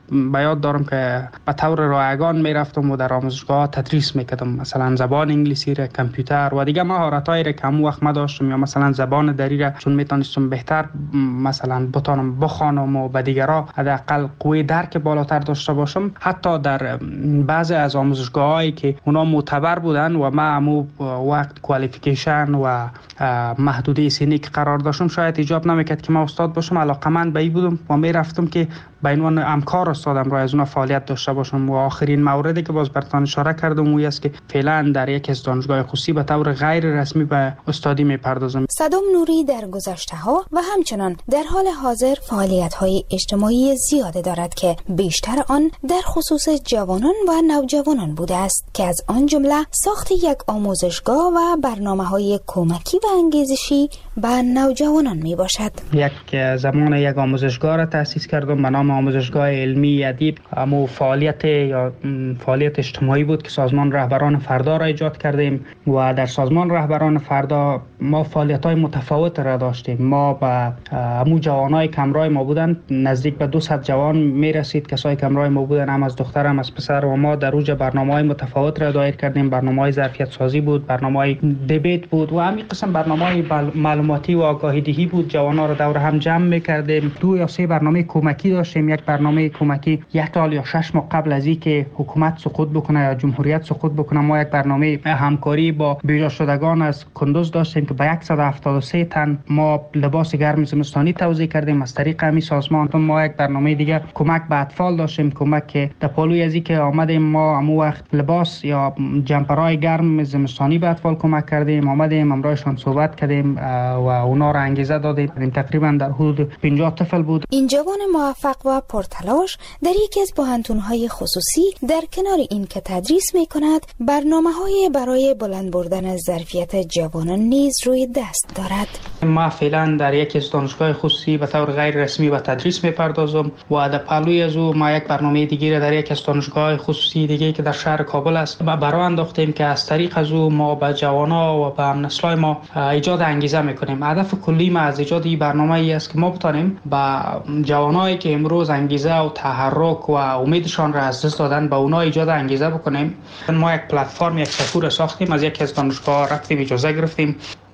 به یاد دارم که به طور رایگان میرفتم و در آموزشگاه تدریس میکردم، مثلا زبان انگلیسی را، کامپیوتر و دیگه مهارتایی را که همون وقت ما داشتم، یا مثلا زبان دری را چون میتونستم بهتر مثلا بتونم بخوانم و به دیگرها حداقل قوی درک بالاتر داشته باشم. حتی در بعضی از آموزشگاهایی که اونا معتبر بودن و ما همو وقت کوالیفیکیشن و محدوده سنی که قرار داشتم شاید ایجاب نمیکرد که ما استاد باشم، علاقمند به این بودم و میرفتم که به عنوان همکار استادم را از اون فعالیت داشته باشم. و آخرین موردی که باز براتون اشاره کردم اون است که فعلا در یک از دانشگاه خصوصی به طور غیر رسمی به استادی میپردازم. صدام نوری در گذشته‌ها و همچنان در حال حاضر فعالیت‌های اجتماعی زیاده دارد که بیشتر آن در خصوص جوانان و نوجوانان بوده است که از آن جمله ساخت یک آموزشگاه و برنامه‌های کمکی و انگیزشی به نوجوانان میباشد. یک زمان یک آموزشگاه را تأسیس کردم به نام آموزشگاه علمی ادیب. امو فعالیت یا فعالیت اجتماعی بود که سازمان رهبران فردا را ایجاد کردیم و در سازمان رهبران فردا ما فعالیت‌های متفاوت را داشتیم. ما با امو جوانای کمرای ما بودن، نزدیک به دویست جوان میرسید کسای کمرای ما بودن، هم از دختر هم از پسر، و ما در اوج برنامه‌های متفاوت را دایر کردیم. برنامه‌های ظرفیت سازی بود، برنامه‌های دیبیت بود و همین قسم برنامه‌های معلوماتی و آگاهی دهی بود. جوانا را دور هم جمع می‌کردیم. دو یا سه برنامه کمکی داشتیم. یک برنامه کمکی یک سال یا شش ماه قبل از اینکه حکومت سقوط بکنه یا جمهوریت سقوط بکنه ما یک برنامه همکاری با بیجا شدگان از کندوز داشتیم که به صد و هفتاد و سه تن ما لباس گرم زمستانی توزیع کردیم از طریق همین سازمان. ما یک برنامه دیگه کمک به اطفال داشتیم، کمک که در پالوی از اینکه آمدیم ما همون وقت لباس یا جمپرهای گرم زمستانی به اطفال کمک کردیم، آمدیم امرایشان صحبت کردیم و اونا را انگیزه دادیم. تقریبا در حدود پنجاه طفل بود. این جوان موفق و پرتلاش در یکی از پوهنتون‌های خصوصی در کنار این که تدریس می‌کند، برنامه‌های برای بلند بردن ظرفیت جوانان نیز روی دست دارد. ما فعلا در یکی از دانشگاه خصوصی به طور غیر رسمی به تدریس می‌پردازم و در پهلوی از او ما یک برنامه دیگه را در یک از دانشگاه خصوصی دیگه که در شهر کابل است برای انداختیم که از طریق از او ما به جوانان و به هم‌نسل‌های ما ایجاد انگیزه می‌کنیم. هدف کلی ما از ایجاد این برنامه ای است که ما بتانیم با جوانایی که امروز انگیزه و تحرک و امیدشان را از دست دادن به اونا ایجاد انگیزه بکنیم. ما یک پلتفرم، یک سفور ساختیم، از یک از دانشگاه رفتیم اجازه گرفتیم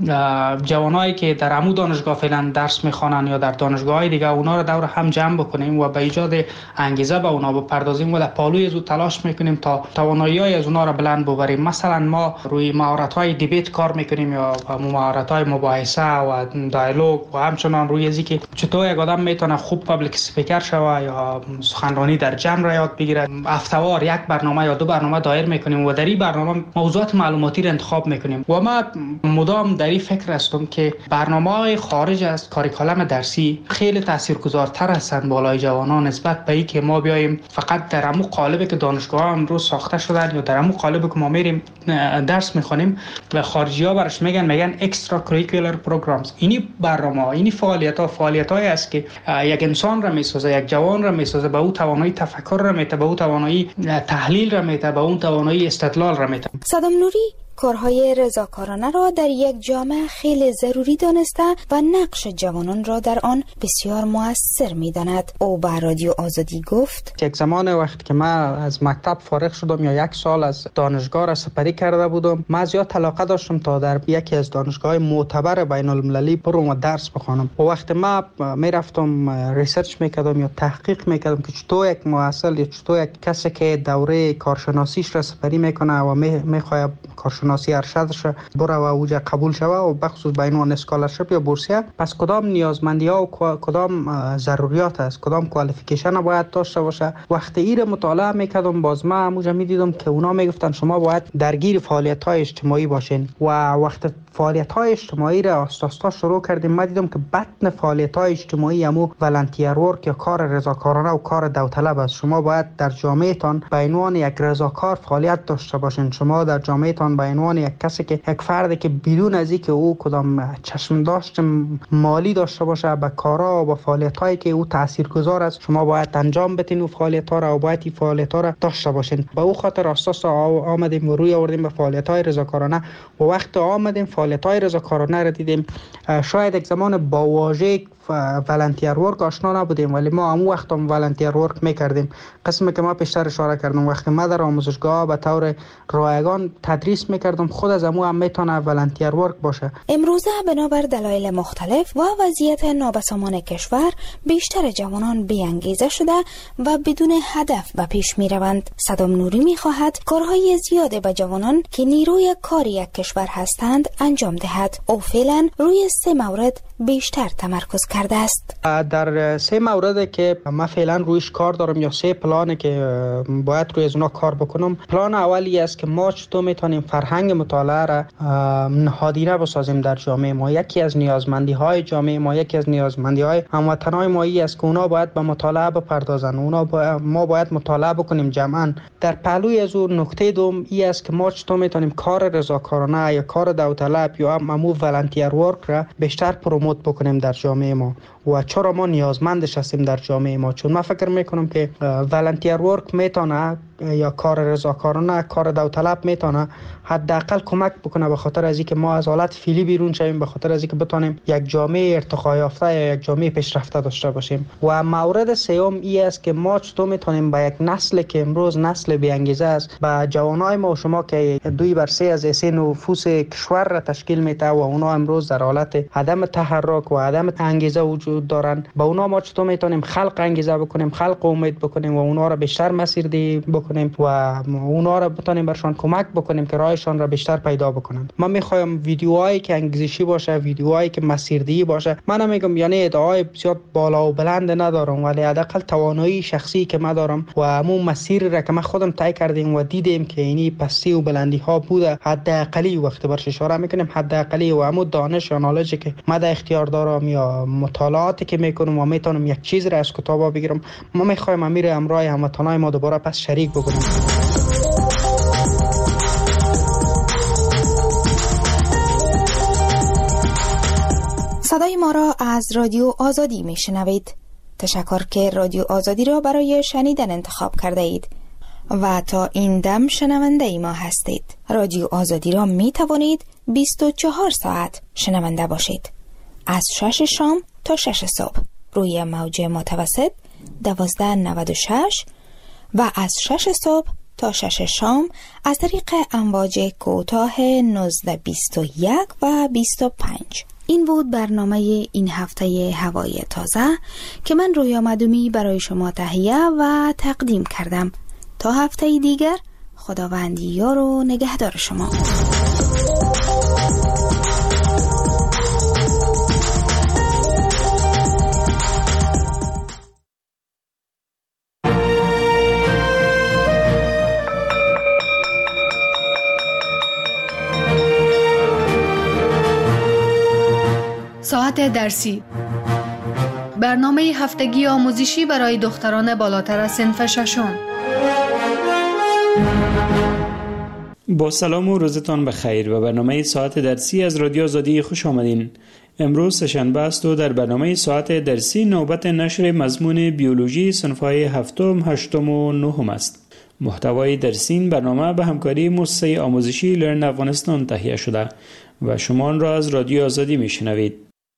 جوانایی که در عمو دانشگاه فعلا درس میخوانن یا در دانشگاه‌های دیگه اونا رو دور هم جمع بکنیم و به ایجاد انگیزه به اونا بپردازیم و در پالوی از او تلاش میکنیم تا توانایی‌های از اونا رو بلند ببریم. مثلا ما روی مهارت‌های دیبیت کار میکنیم یا مهارت‌های مباحثه و دیالوگ و همچنان روی ازی که چطور یک آدم میتونه خوب پابلیک اسپیکر شوه یا سخنرانی در جمع را یاد بگیره. هفته‌وار یک برنامه یا دو برنامه دایر میکنیم و در این برنامه موضوعات معلوماتی را انتخاب میکنیم و ما مدام در این فکر هستم که برنامه‌های خارج از کاریکولم درسی خیلی تاثیرگذارتر هستند بالای جوانان نسبت به اینکه ما بیایم فقط در همون قالبی که دانشگاه امروز ساخته شدن یا در همون قالبی که ما میریم درس میخونیم و خارجی‌ها برش میگن میگن اکسترا کریکولر پروگرامز. اینی برنامه، اینی فعالیت‌ها فعالیت‌هایی است که یک انسان را میسازه، یک جوان را میسازه، به او توانایی تفکر را میده، به او توانایی تحلیل را میده، به اون توانایی استدلال را میده. صدام نوری کارهای رضاکارانه را در یک جامعه خیلی ضروری دانسته و نقش جوانان را در آن بسیار مؤثر می‌داند. او به رادیو آزادی گفت: یک زمان وقت که من از مکتب فارغ شدم یا یک سال از دانشگاه را سپری کرده بودم، من زیاد علاقه داشتم تا در یکی از دانشگاه‌های معتبر بین المللی برم و درس بخوانم. و وقتی من میرفتم ریسرچ میکردم یا تحقیق میکردم که چطور یک محصل یا چطور یک کسی که دوره کارشناسیش را سپری میکنه و میخواد کارشناسی ارشدش بره و اوجا قبول شوه و بخصوص به عنوان اسکالرشپ یا بورسیه، پس کدام نیازمندی ها و کدام ضروریات است، کدام کوالیفیکیشن باید داشته باشه. وقتی این مطالعه میکردم باز ما همونجا میدیدم که اونا میگفتن شما باید درگیر فعالیت های اجتماعی باشین و وقتی فعالیت های اجتماعی را آستاستا شروع کردیم ما دیدم که بطن فعالیت های اجتماعی همو ولنتیر ورک یا کار رضاکارانه و کار داوطلب است. شما باید در جامعهتان به عنوان یک رضاکار فعالیت داشته باشین. شما در جامعهتان به عنوان یک کسی که یک فردی که بدون از اینکه او کدام چشم داشت مالی داشته باشه به کارا و به فعالیت هایی که او تاثیرگذار است شما باید انجام بدین و فعالیت ها را و باید این فعالیت ها را داشته باشین. به او خاطر اساس آمدیم و روی آوردیم به فعالیت های رضاکارانه و وقت آمدیم فعالیت های رضاکارانه را دیدیم شاید یک زمان با واژه ولنتیر ورک آشنا نبودیم، ولی ما هم وقت هم ولنتیر ورک میکردیم. قسمی که ما پیشتر اشاره کردم وقتی ما در آموزشگاه به طور رایگان تدریس میکردم، خود از امو هم میتونه ولنتیر ورک باشه. امروزه بنابر دلایل مختلف و وضعیت نابسامان کشور بیشتر جوانان بی‌انگیزه شده و بدون هدف به پیش میروند. صدام نوری میخواهد کارهای زیاده به جوانان که نیروی کار یک کشور هستند انجام دهد. او فعلا روی سه مورد بیشتر تمرکز کرده است. در سه مورد که من فعلا رویش کار دارم یا سه پلانه که باید روی از اونا کار بکنم. پلان اولی است که ما چطور میتونیم فرهنگ مطالعه را نهادینه بسازیم در جامعه ما. یکی از نیازمندی های جامعه ما، یکی از نیازمندی های هموطنان ما ای است که اونا باید به مطالعه بپردازن. اونا با... ما باید مطالعه بکنیم جمعا. در پهلوی از اون نکته دوم ای است که ما چطور میتونیم کار رضاکارانه یا کار داوطلب یا امو ولنتیر ورک را بیشتر پروموت بکنیم در جامعه ما و چرا ما نیازمندش هستیم در جامعه ما. چون من فکر میکنم که ولنتیر ورک میتونه یا کار رضاکارانه، کار داوطلب میتونه حداقل کمک بکنه به خاطر از اینکه ما از حالت فعلی بیرون شویم، به خاطر از اینکه بتونیم یک جامعه ارتقا یافته یا یک جامعه پیشرفته داشته باشیم. و مورد سوم ای است که ما چطور میتونیم با یک نسل که امروز نسل بی انگیزه است، با جوانای ما و شما که دوی بر سه از سه نفوس کشور را تشکیل میده و اونا امروز در حالت عدم تحرک و عدم انگیزه وجود دارن، با اونا ما چطور میتونیم خلق انگیزه بکنیم، خلق امید بکنیم و اونا را بیشتر مسیردهی بکنیم و اونا را بتونیم برشان کمک بکنیم که راهشان را بیشتر پیدا بکنن. من میخوایم ویدیوهایی که انگیزشی باشه، ویدیوهایی که مسیردهی باشه. من نمیگم یعنی ادعای بسیار بالا و بلند ندارم، ولی حداقل توانایی شخصی که من دارم و همون مسیر را که من خودم طی کردیم و دیدیم که اینی پستی و بلندی ها بوده، حداقلی وقت برش اشاره میکنیم حداقلی و همون دانش و نالجی که من در اختیار دارم یا مطالعاتی که میکنم و میتونم یک چیز را از کتابا بگیرم، ما میخوایم امیر امرای هموطنای ما دوباره پس شریک بکنیم. صدای ما را از رادیو آزادی میشنوید. تشکر که رادیو آزادی را برای شنیدن انتخاب کرده اید و تا این دم شنونده ای ما هستید. رادیو آزادی را می توانید بیست و چهار ساعت شنونده باشید، از شش شام تا شش صبح روی موج متوسط دوازده نود و شش و از شش صبح تا شش شام از طریق امواج کوتاه نوزده بیست و یک و بیست و پنج. این بود برنامه این هفته هوای تازه که من رویا مدومی برای شما تهیه و تقدیم کردم. تا هفته دیگر خداوند یار و نگهدار شما. ساعت درسی، برنامه هفتگی آموزشی برای دختران بالاتر از صنف ششم. با سلام و روزتان بخیر و برنامه ساعت درسی از رادیو آزادی خوش آمدین. امروز سه‌شنبه است و در برنامه ساعت درسی نوبت نشر مضمون بیولوژی صنف‌های هفتم، هشتم و نهم است. محتوای درسی این برنامه به همکاری مؤسسه آموزشی لرن افغانستان تهیه شده و شما آن را از رادیو آزادی میشنوید.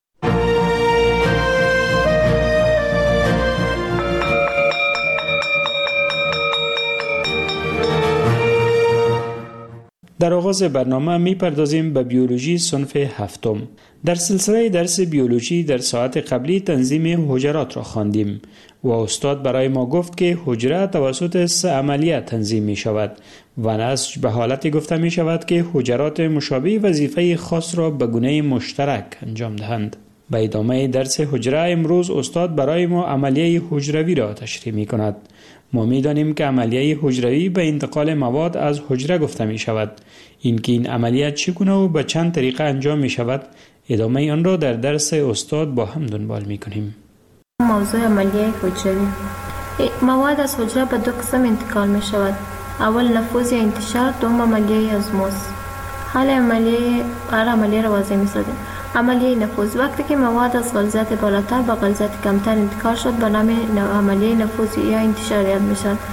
در آغاز برنامه می پردازیم به بیولوژی صنف هفتم. در سلسله درس بیولوژی در ساعت قبلی تنظیم حجرات را خواندیم و استاد برای ما گفت که حجره توسط سه عملیه تنظیم می شود و نسج به حالتی گفته می شود که حجرات مشابه وظیفه خاص را به گونه مشترک انجام دهند. به ادامه درس حجره امروز استاد برای ما عملیه حجروی را تشریح می کند. ما می دانیم که عملیه حجروی به انتقال مواد از حجره گفته می شود. اینکه این عملیه چگونه و به چند طریقه انجام می شود، ادامه آن را در درس استاد با هم دنبال می کنیم. موضوع عملیه حجروی. مواد از حجره به دو قسم انتقال می شود. اول نفوذ یا انتشار، دوم عملیه ازموز. حال عملیه هر عملیه را واضح می سازیم. عملیه نفوذ، وقتی که مواد از غلظت بالاتر به غلظت کمتر انتقال شد به نام عملیه نفوذ یا انتشار یاد می شود.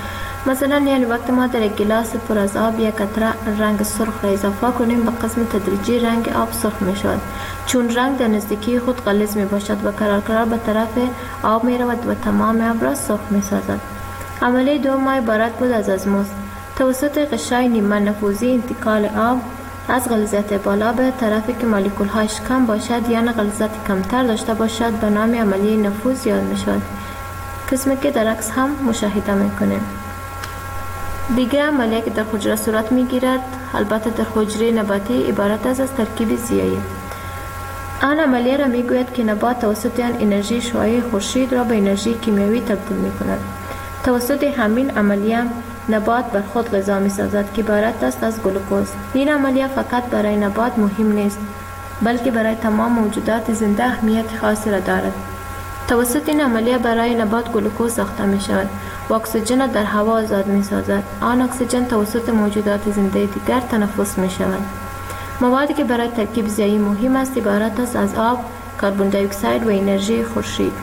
مثلا یعنی وقتی ما در یک گلاس پر از آب یک قطره رنگ سرخ را اضافه کنیم به قسم تدریجی رنگ آب سرخ می شود، چون رنگ در نزدیکی خود غلیظ می باشد و قرار قرار به طرف آب می رود و تمام آب را سرخ می سازد. عملیه دوم عبارت بود از ازموز. توسط غشای نیمه نفوذی انتقال آب از غلیظیت بالا به طرفی که مولکول هایش کم باشد یا غلیظیت کمتر داشته باشد به نام عملیه نفوذ یاد می شود، قسمی که در عکس هم مشاهده می کنیم. دیگر عملیه که در حجره صورت می گیرد البته در حجره نباتی عبارت است از ترکیب ضیایی. آن عملیه را می گوید که نبات توسط آن انرژی شعاعی خورشید را به انرژی کیمیایی تبدیل می کند. توسط همین عملیه نبات بر خود غذا می سازد که عبارت است از گلوکوز. این عملیه فقط برای نبات مهم نیست بلکه برای تمام موجودات زنده اهمیت خاصی را دارد. توسط این عملیه برای نبات گلوکوز ساخته می شود و اکسیژن را در هوا آزاد می سازد. آن اکسیژن توسط موجودات زنده دیگر تنفس می شود. موادی که برای ترکیب ضیایی مهم است عبارت است از آب، کربن دی اکساید و انرژی خورشید.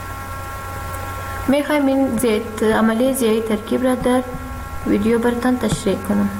می خواهیم این زیت عملیه ضیایی ترکیب را در ویدیو براتان تشریح کنم.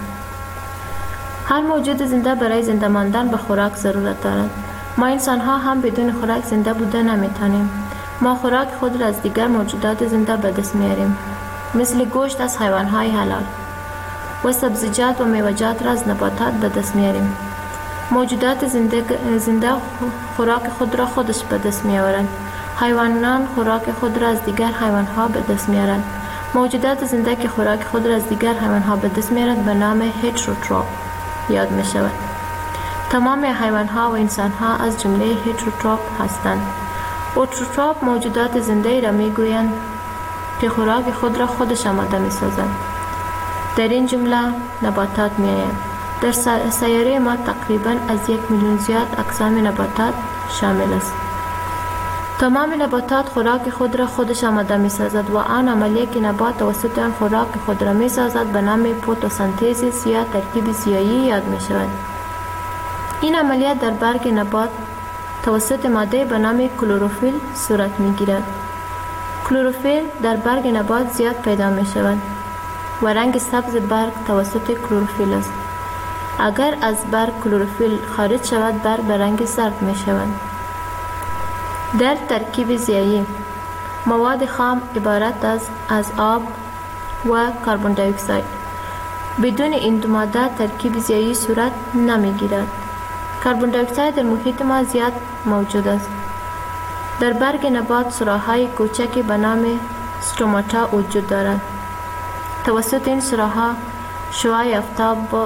هر موجود زنده برای زنده ماندن به خوراک ضرورت دارد. ما انسان ها هم بدون خوراک زنده بوده نمی توانیم. ما خوراک خود را از دیگر موجودات زنده به دست میاریم، مثل گوشت از حیوان های حلال و سبزیجات و میوه‌جات را از نباتات به دست میاریم. موجودات زنده, زنده خوراک خود را خودش به دست میآورند. حیوانان خوراک خود را از دیگر حیوان ها به دست میارند. موجودات زنده که خوراک خود را از دیگر حیوان ها به دست میارند به نام هتروتروف یاد می شود. تمام حیوان ها و انسان ها از جمله هتروتروف هستند. اوتروتروف موجودات زنده را می گویند که خوراک خود را خودش آماده می سازند. در این جمله نباتات می آیند. در سیاره ما تقریبا از یک میلیون زیاد اقسام نباتات شامل است. تمام نباتات خوراک خود را خودش آماده می سازد و آن عملیه که نبات توسط آن خوراک خود را می سازد به نام فتوسنتز یا ترکیب ضیایی یاد می شود. این عملیه در برگ نبات توسط ماده به نام کلروفیل صورت می گیرد. کلروفیل در برگ نبات زیاد پیدا می شود و رنگ سبز برگ توسط کلروفیل است. اگر از برگ کلروفیل خارج شود برگ به رنگ زرد می شود. در ترکیب ضیایی مواد خام عبارت است از آب و کربن دی اکساید. بدون این دو ماده ترکیب ضیایی صورت نمی گیرد. کربن دی اکساید در محیط ما زیاد موجود است. در برگ نبات سوراخ‌های کوچکی به نام استروماتا وجود دارد. توسط این سوراخ‌ها شعاع آفتاب با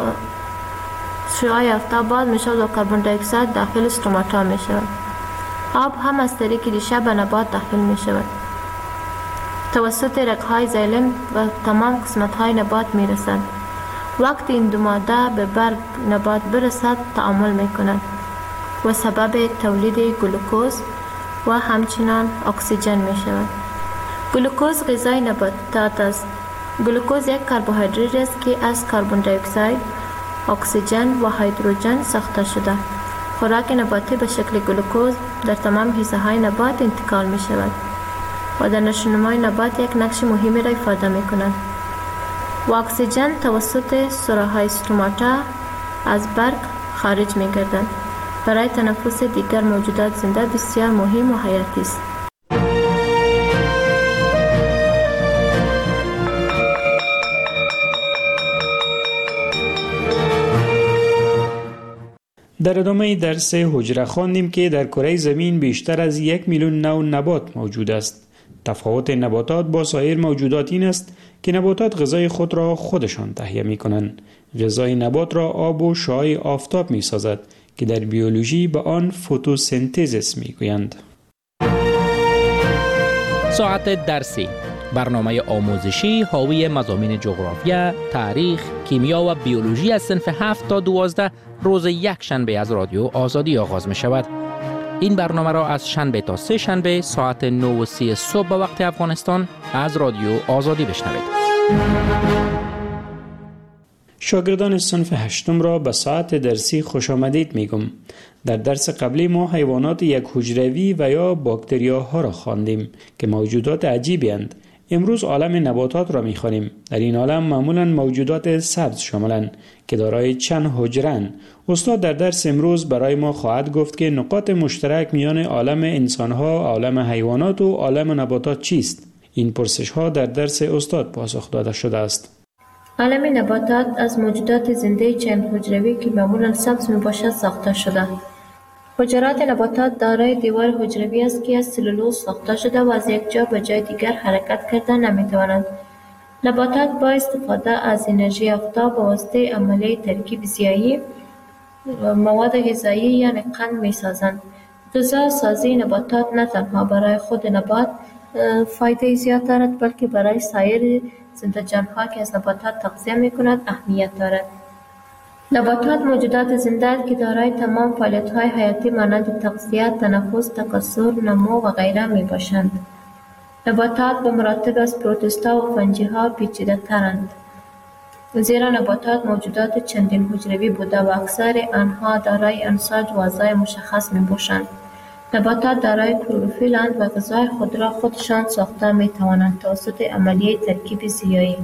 شعاع آفتاب باز می شود و کربن دی اکساید داخل استروماتا می شود. آب هم از طریق ریشه به نبات داخل می شود. توسط رگ‌های زایلم و تمام قسمت‌های نبات می رسد. وقتی این دو ماده به برگ نبات برسد تعامل می کند و سبب تولید گلوکوز و همچنان اکسیژن می شود. گلوکوز غذای نباتات است. گلوکوز یک کربوهیدرات است که از کربن دی اکساید، اکسیژن و هیدروژن ساخته شده. خوراک نباتی به شکل گلوکوز در تمام حصه های نبات انتقال می شود و در نشونمای نبات یک نقش مهمی را ایفاده می کند. و اکسیژن توسط سوراخ‌های استروماتا از برگ خارج می گردد. برای تنفس دیگر موجودات زنده بسیار مهم و حیاتی است. در ادامه درس حجره خواندیم که در کره زمین بیشتر از یک میلیون نوع نبات موجود است. تفاوت نباتات با سایر موجودات این است که نباتات غذای خود را خودشان تهیه می کنند. غذای نبات را آب و شعاع آفتاب می سازد که در بیولوژی به آن فتوسنتز می گویند. ساعت درسی، برنامه آموزشی حاوی مضامین جغرافیا، تاریخ، کیمیا و بیولوژی از صنف هفت تا دوازده روز یک شنبه از رادیو آزادی آغاز می شود. این برنامه را از شنبه تا سه شنبه ساعت نه و سی صبح به وقت افغانستان از رادیو آزادی بشنوید. شاگردان صنف هشتم را به ساعت درسی خوش آمدید می گم. در درس قبلی ما حیوانات یک حجروی و یا باکتریاها را خواندیم که موجودات عجیبی اند. امروز عالم نباتات را می‌خوانیم. در این عالم معمولاً موجودات سبز شاملند که دارای چند حجره‌اند. استاد در درس امروز برای ما خواهد گفت که نقاط مشترک میان عالم انسان‌ها، عالم حیوانات و عالم نباتات چیست؟ این پرسش‌ها در درس استاد پاسخ داده شده است. عالم نباتات از موجودات زنده چند حجروی که معمولاً سبز میباشد ساخته شده. حجرات نباتات دارای دیوار حجروی است که از سلولوز ساخته شده و از یک جا به جای دیگر حرکت کرده نمیتوانند. نباتات با استفاده از انرژی آفتاب به واسطه عملیه ترکیب ضیایی مواد غذایی یعنی قند میسازند. غذا سازی نباتات نه تنها برای خود نبات فایده زیاد دارد بلکه برای سایر زنده جانها که از نباتات تغذیه میکند اهمیت دارد. نباتات موجودات زنده که دارای تمام فعالیت‌های حیاتی مانند تغذیه، تنفس، تکثر، نمو و غیره میباشند. نباتات به مراتب از پروتوستا و فنجی‌ها پیچیده‌ترند. زیرا نباتات موجودات چندین حجروی بوده و اکثر آنها دارای انساج و اعضای مشخص میباشند. نباتات دارای کلروفیل اند و غذای خود را خودشان ساخته میتوانند توسط عملیه ترکیب ضیایی.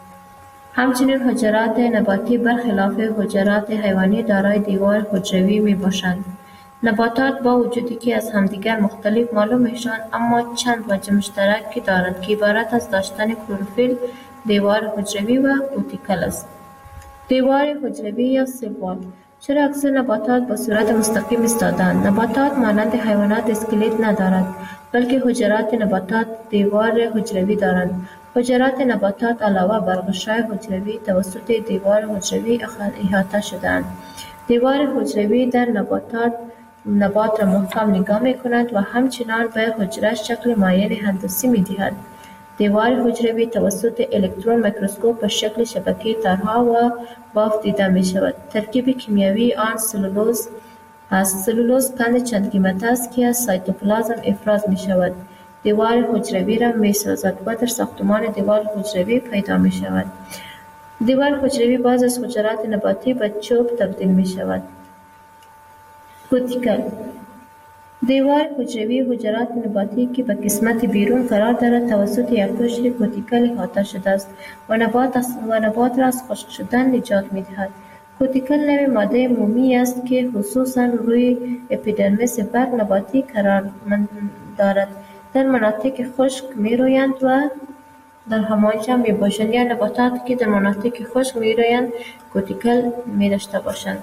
همچنین حجرات نباتی برخلاف حجرات حیوانی دارای دیوار حجروی می باشند. نباتات با وجودی که از همدیگر مختلف معلوم میشوند اما چند وجه مشترکی دارند که عبارت از داشتن کلروفیل، دیوار حجروی و کوتیکل است. دیوار حجروی یا سلول. چرا اکثر نباتات به صورت مستقیم ایستاده‌اند؟ نباتات مانند حیوانات اسکلت ندارد بلکه حجرات نباتات دیوار حجروی دارند. حجرات نباتات علاوه بر غشای حجروی توسط دیوار حجروی احاطه شده‌اند. دیوار حجروی در نباتات نبات را محکم نگاه می‌کند و همچنان به حجره شکل معین هندسی می‌دهد. دیوار حجروی توسط الکترون میکروسکوپ به شکل شبکه تارها و بافت دیده می‌شود. ترکیب کیمیایی آن سلولوز است. سلولوز قند چند قیمت است که از سایتوپلازم افراز می‌شود. دیوار حجروی را می‌سازد و در ساختمان دیوار حجروی پیدا می‌شود. دیوار حجروی باز از حجرات نباتی به چوب تبدیل می‌شود. کوتیکل. دیوار حجروی حجرات نباتی که به قسمت بیرون قرار دارد توسط یک قشر کوتیکل احاطه شده است و نبات و نبات را از خشک شدن نجات می‌دهد. کوتیکل نوع ماده مومی است که خصوصاً روی اپیدرمیس برگ نباتی قرار دارد. در مناطق خشک می‌رویند و در همانجا می‌باشند یا نباتاتی که در مناطق خشک می‌رویند کوتیکل می‌داشته باشند.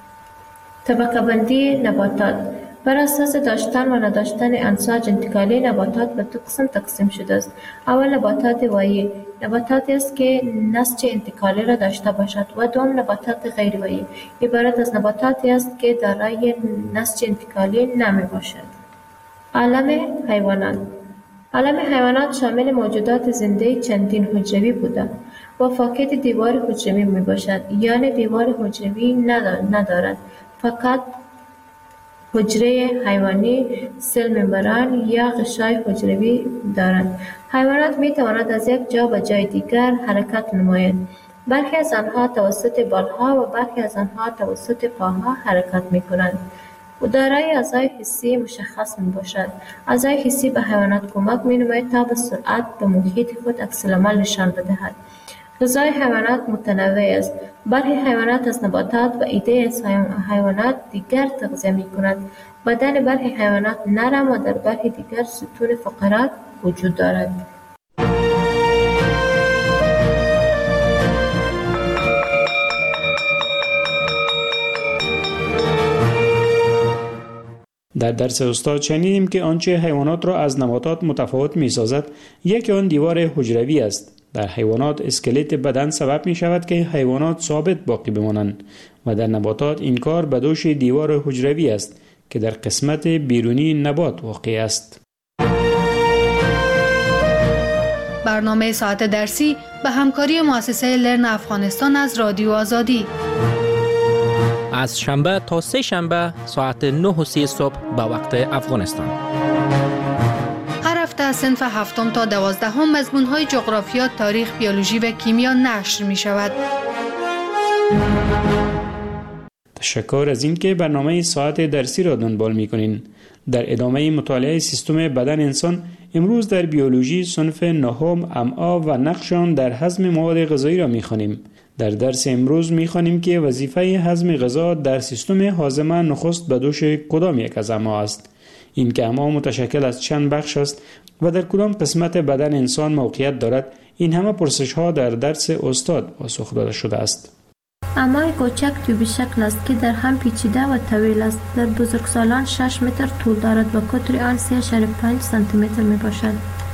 طبقه بندی نباتات. بر اساس داشتن و نداشتن انساج انتقالی نباتات به دو قسم تقسیم شده است. اول نباتات وایی. نباتاتی است که نسج انتقالی را داشته باشد و دوم نباتات غیر وایی. عبارت از نباتاتی است که دارای نسج انتقالی نمی باشد. عالم حیوانات. عالم حیوانات شامل موجودات زنده چندین حجروی بوده و فاقد دیوار حجروی می باشد، یعنی دیوار حجروی ندارد، فقط حجره حیوانی، سل ممبران یا غشای حجروی دارند. حیوانات می توانند از یک جا به جای دیگر حرکت نمایند. برخی از آنها توسط بالها و برخی از آنها توسط پاها حرکت می کنند. و دارای اعضای حسی مشخص می باشد. اعضای حسی به حیوانات کمک می نماید تا به سرعت به محیط خود عکس‌العمل نشان بدهد. غذای حیوانات متنوع است. برخی حیوانات از نباتات و ایده از حیوانات دیگر تغذیه می کنند. بدن برخی حیوانات نرم و در برخی دیگر ستون فقرات وجود دارد. در درس استاد شنیدیم که آنچه حیوانات را از نباتات متفاوت می سازد یکی آن دیوار حجروی است. در حیوانات اسکلت بدن سبب می شود که حیوانات ثابت باقی بمانند و در نباتات این کار به دوش دیوار حجروی است که در قسمت بیرونی نبات واقع است. برنامه ساعت درسی به همکاری مؤسسه لرن افغانستان از رادیو آزادی. از شنبه تا سه شنبه ساعت نه و سی صبح به وقت افغانستان. هر هفته صنف هفتم تا دوازدهم مضمون‌های جغرافیا، تاریخ، بیولوژی و کیمیا نشر می شود. تشکر از اینکه برنامه ساعت درسی را دنبال می کنین. در ادامه مطالعه سیستم بدن انسان امروز در بیولوژی صنف نهم امعا و نقش آن در هضم مواد غذایی را می‌خوانیم. در درس امروز می‌خوانیم که وظیفه هضم غذا در سیستم هاضمه نخست به دوش کدام یک از امعا است. این که امعا متشکل از چند بخش است و در کدام قسمت بدن انسان موقعیت دارد، این همه پرسش‌ها در درس استاد پاسخ داده شده است. امعای کوچک تیوبی شکل است که در هم پیچیده و طویل است. در بزرگسالان شش متر طول دارد و قطر آن سه اشاریه پنج سانتی متر می باشد.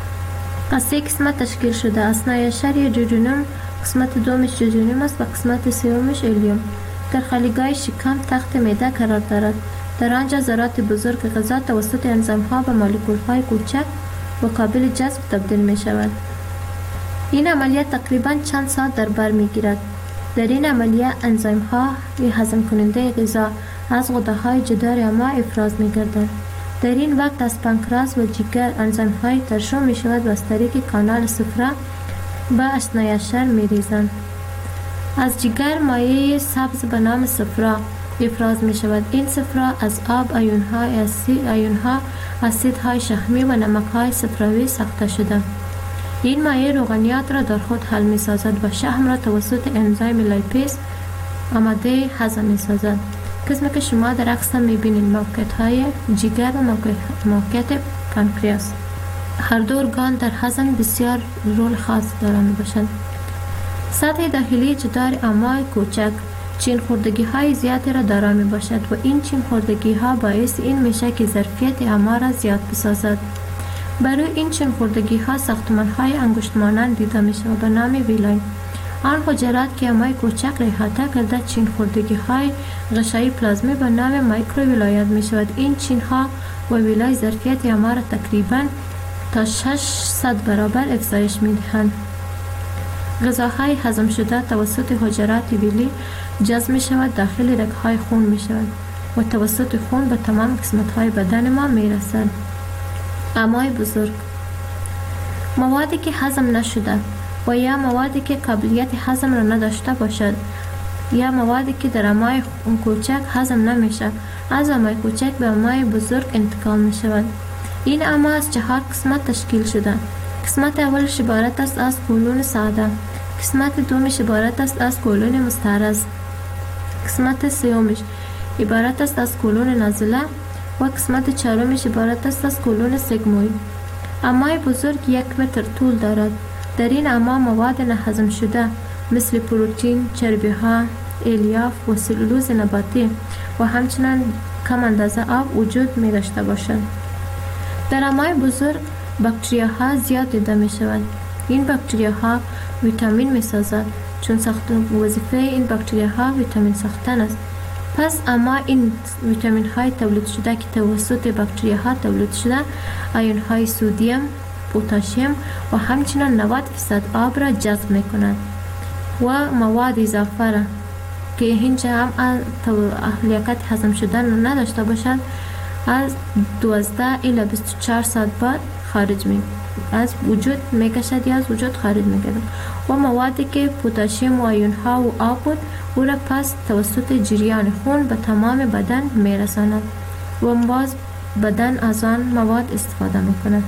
از سه قسمت تشکیل شده است. نایشری جوجونوم، قسمت دومش جوجونوم است و قسمت سومش الیوم. در خالیگاه شکم تخت معده قرار دارد. در آنجا ذرات بزرگ غذا توسط انزیم‌ها به مولکول‌های کوچک و قابل جذب تبدیل می شود. این عملیات تقریباً چند ساعت در بر می گیرد. در این عملیه انزیم‌ها هضم کننده غذا از غده‌های جدار امعا افراز می‌گردند. در این وقت از پانکراس و جگر انزیم‌های ترشح می‌شود و از طریق کانال صفرا به اسنایشر می‌ریزند. از جگر مایع سبز به نام صفرا افراز می‌شود. این صفرا از آب، آیون‌های اسید، آیون‌ها، اسیدهای شحمی و نمک‌های صفراوی ساخته شده. این مایع روغنیات را در خود حل می سازد و شحم را توسط انزیم لایپیز آماده هضم می سازد. قسمی که شما در عکس می بینید موقعیت های جگر و موقعیت پانکریاس. هر دو ارگان در هضم بسیار رول خاص دارند باشند. سطح داخلی جدار امعای کوچک چین خوردگی های زیادی را دارا می باشد و این چین خوردگی ها باعث این میشه که ظرفیت امعا را زیاد بسازد. برای این چین خوردگی ها ساختمان های انگشت مانند دیده می شود به نام ویلای. آن حجرات که امعای کوچک را احاطه کرده چین خوردگی های غشایی پلازمی به نام مایکرو ویلایت می شود. این چین ها و ویلای ظرفیت امعا را تقریبا تا ششصد برابر افزایش می دهند. غذاهای هضم شده توسط حجرات ویلی جذب می شود داخل رگ های خون می شود و توسط خون به تمام قسمت های بدن ما می رسد. امعای بزرگ موادی که هضم نشده و یا موادی که قابلیت هضم را نداشته باشد یا موادی که در امعای کوچک هضم نمیشه از امعای کوچک به امعای بزرگ انتقال می شود. این امعا از چهار قسمت تشکیل شده. قسمت اولش عبارت است از کولون ساده، قسمت دومش عبارت است از کولون مستعرض، قسمت سومش عبارت است از کولون نازله و قسمت چهارمش عبارت است از کولون سگموید. امعای بزرگ یک متر طول دارد. در این امعا مواد نهضم شده مثل پروتئین، چربی ها، الیاف و سلولوز نباتی و همچنین کم اندازه آب وجود می داشته باشد. در امعای بزرگ باکتریاها زیاد دیده می شود. این باکتریاها ویتامین می سازد چون ساختن وظیفه این باکتریاها ویتامین ساختن است. پس اما این ویتامین های تولید شده که توسط باکتریاها تولید شده آیون های سودیم، پتاسیم و همچنین نود درصد آب را جذب می کند و مواد اضافه را که اینجا هم لیاقت هضم شدن نداشته باشد از دوازده الی بیست و چهار ساعت بعد خارج می از وجود می کشد یا از وجود خارج می گردد و موادی که پتاسیم و آیون ها و آب بود او را پس توسط جریان خون به تمام بدن می رساند و باز بدن از آن مواد استفاده می کند.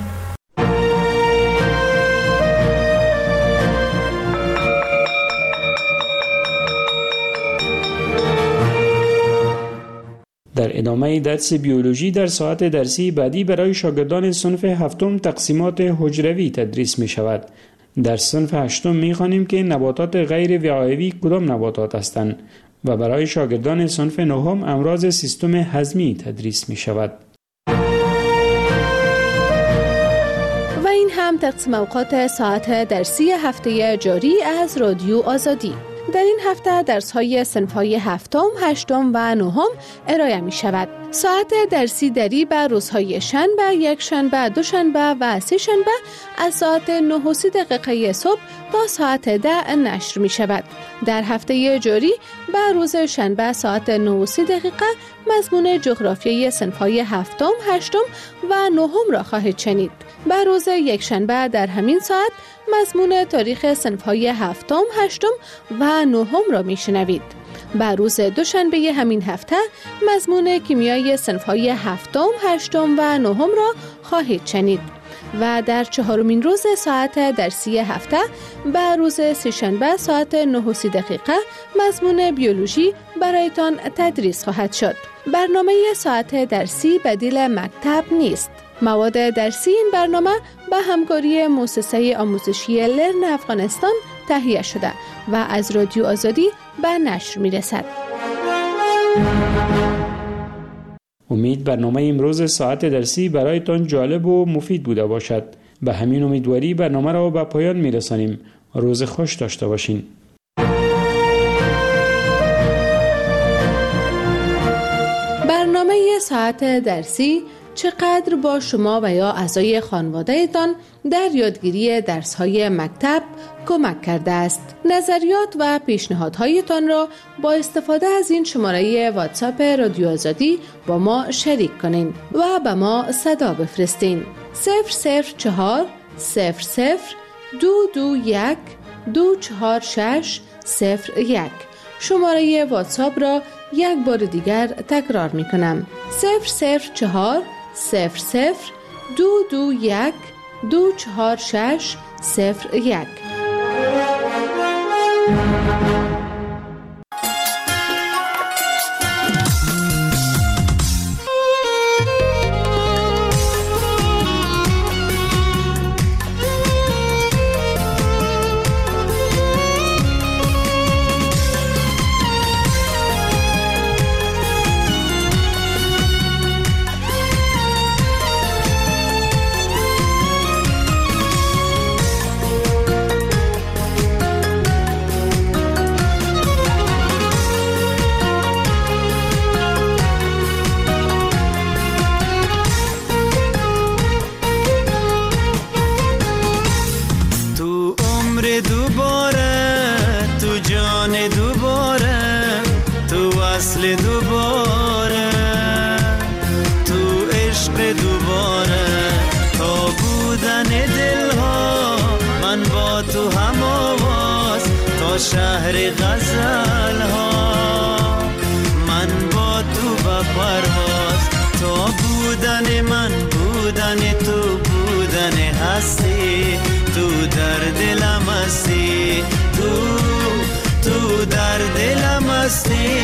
در ادامه درس بیولوژی در ساعت درسی بعدی برای شاگردان صنف هفتم تقسیمات حجروی تدریس می شود. در صنف هشتم می خوانیم که نباتات غیر وعایوی کدام نباتات هستند و برای شاگردان صنف نهم امراض سیستم هضمی تدریس می شود. و این هم تقسیم اوقات ساعت درسی هفته جاری از رادیو آزادی. در این هفته درس‌های صنف‌های هفتم، هشتم و نهم ارائه می شود. ساعت درسی دری به روزهای شنبه، یک شنبه، دو شنبه و سه شنبه از ساعت نه و سی دقیقه صبح تا ساعت ده نشر می شود. در هفته جاری به روز شنبه ساعت نه و سی دقیقه مضمون جغرافیای صنف‌های هفتم، هشتم و نهم را خواهید شنید. به روز یک شنبه در همین ساعت مضمون تاریخ صنف‌های هفتم، هشتم و نهم را میشنوید. به روز دوشنبه همین هفته مضمون کیمیای صنف‌های هفتم، هشتم و نهم را خواهید شنید. و در چهارمین روز ساعت درسی هفته به روز سه‌شنبه ساعت نه و سی دقیقه مضمون بیولوژی برایتان تدریس خواهد شد. برنامه ساعت درسی بدیل مکتب نیست. مواد درسی این برنامه به همکاری مؤسسه آموزشی لرن افغانستان تهیه شده و از رادیو آزادی به نشر می رسد. امید برنامه امروز ساعت درسی برایتان جالب و مفید بوده باشد. به همین امیدواری برنامه را به پایان می رسانیم. روز خوش داشته باشین. برنامه ساعت درسی چقدر با شما و یا اعضای خانواده‌تان در یادگیری درس‌های مکتب کمک کرده است. نظریات و پیشنهادهایتان را با استفاده از این شماره واتساپ رادیو آزادی با ما شریک کنین و به ما صدا بفرستین. صفر صفر چهار صفر صفر دو دو یک دو چهار شش صفر یک. شماره واتساپ را یک بار دیگر تکرار می کنم. صفر صفر چهار صفر صفر دو دو یک دو چهار شش صفر یک. شهر غزل ها من با تو با پرواز تو بودن من بودن تو بودن هستی تو در دلم هستی تو تو در دلم هستی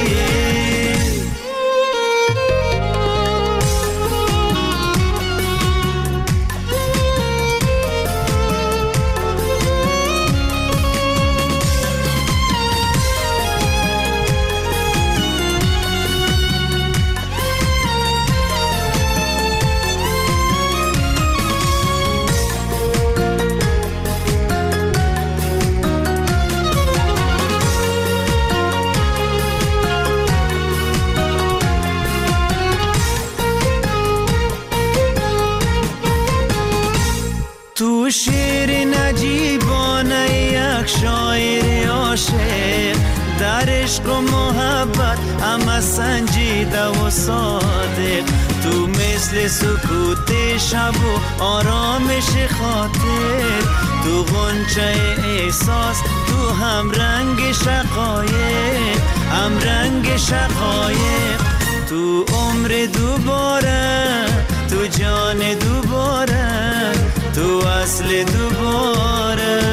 شیر نجیبانه یک شاعر عاشق در عشق و محبت همه سنجیده و صادق تو مثل سکوت شب و آرامش خاطر تو غنچه احساس تو هم رنگ شقایق هم رنگ شقایق تو عمر دوباره تو جان دوباره تو اصل دوباره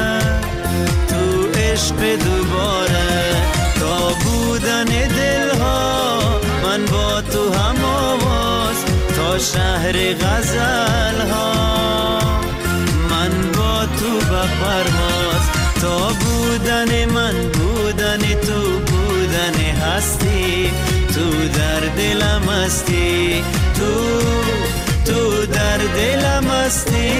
تو عشق دوباره تا بودن دلها من با تو هم آواز تا شهر غزل ها من با تو به پرواز تا بودن من بودن تو بودن هستی تو در دلم هستی تو تو در دلم هستی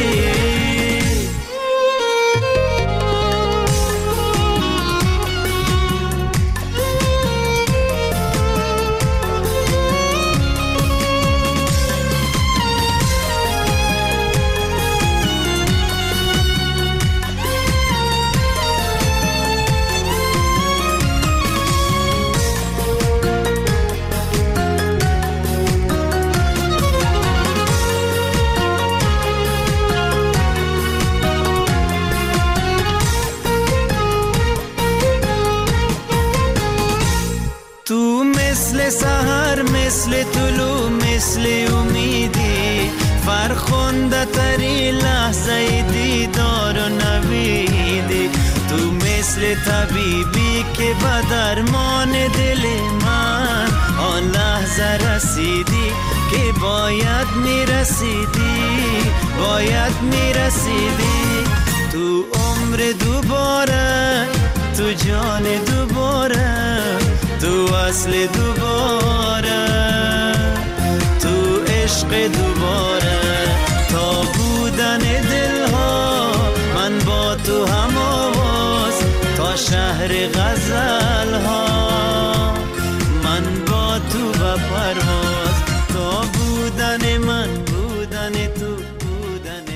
زنده تری لحظه دیدار و نویدی. تو مثل طبیبی که به درمان دل من آن لحظه رسیدی که باید میرسیدی، باید میرسیدی. تو عمر دوباره، تو جان دوباره، تو اصل دوباره، تو عشق دوباره. تا بودن دلها من با تو هم آواز، تا شهر غزل ها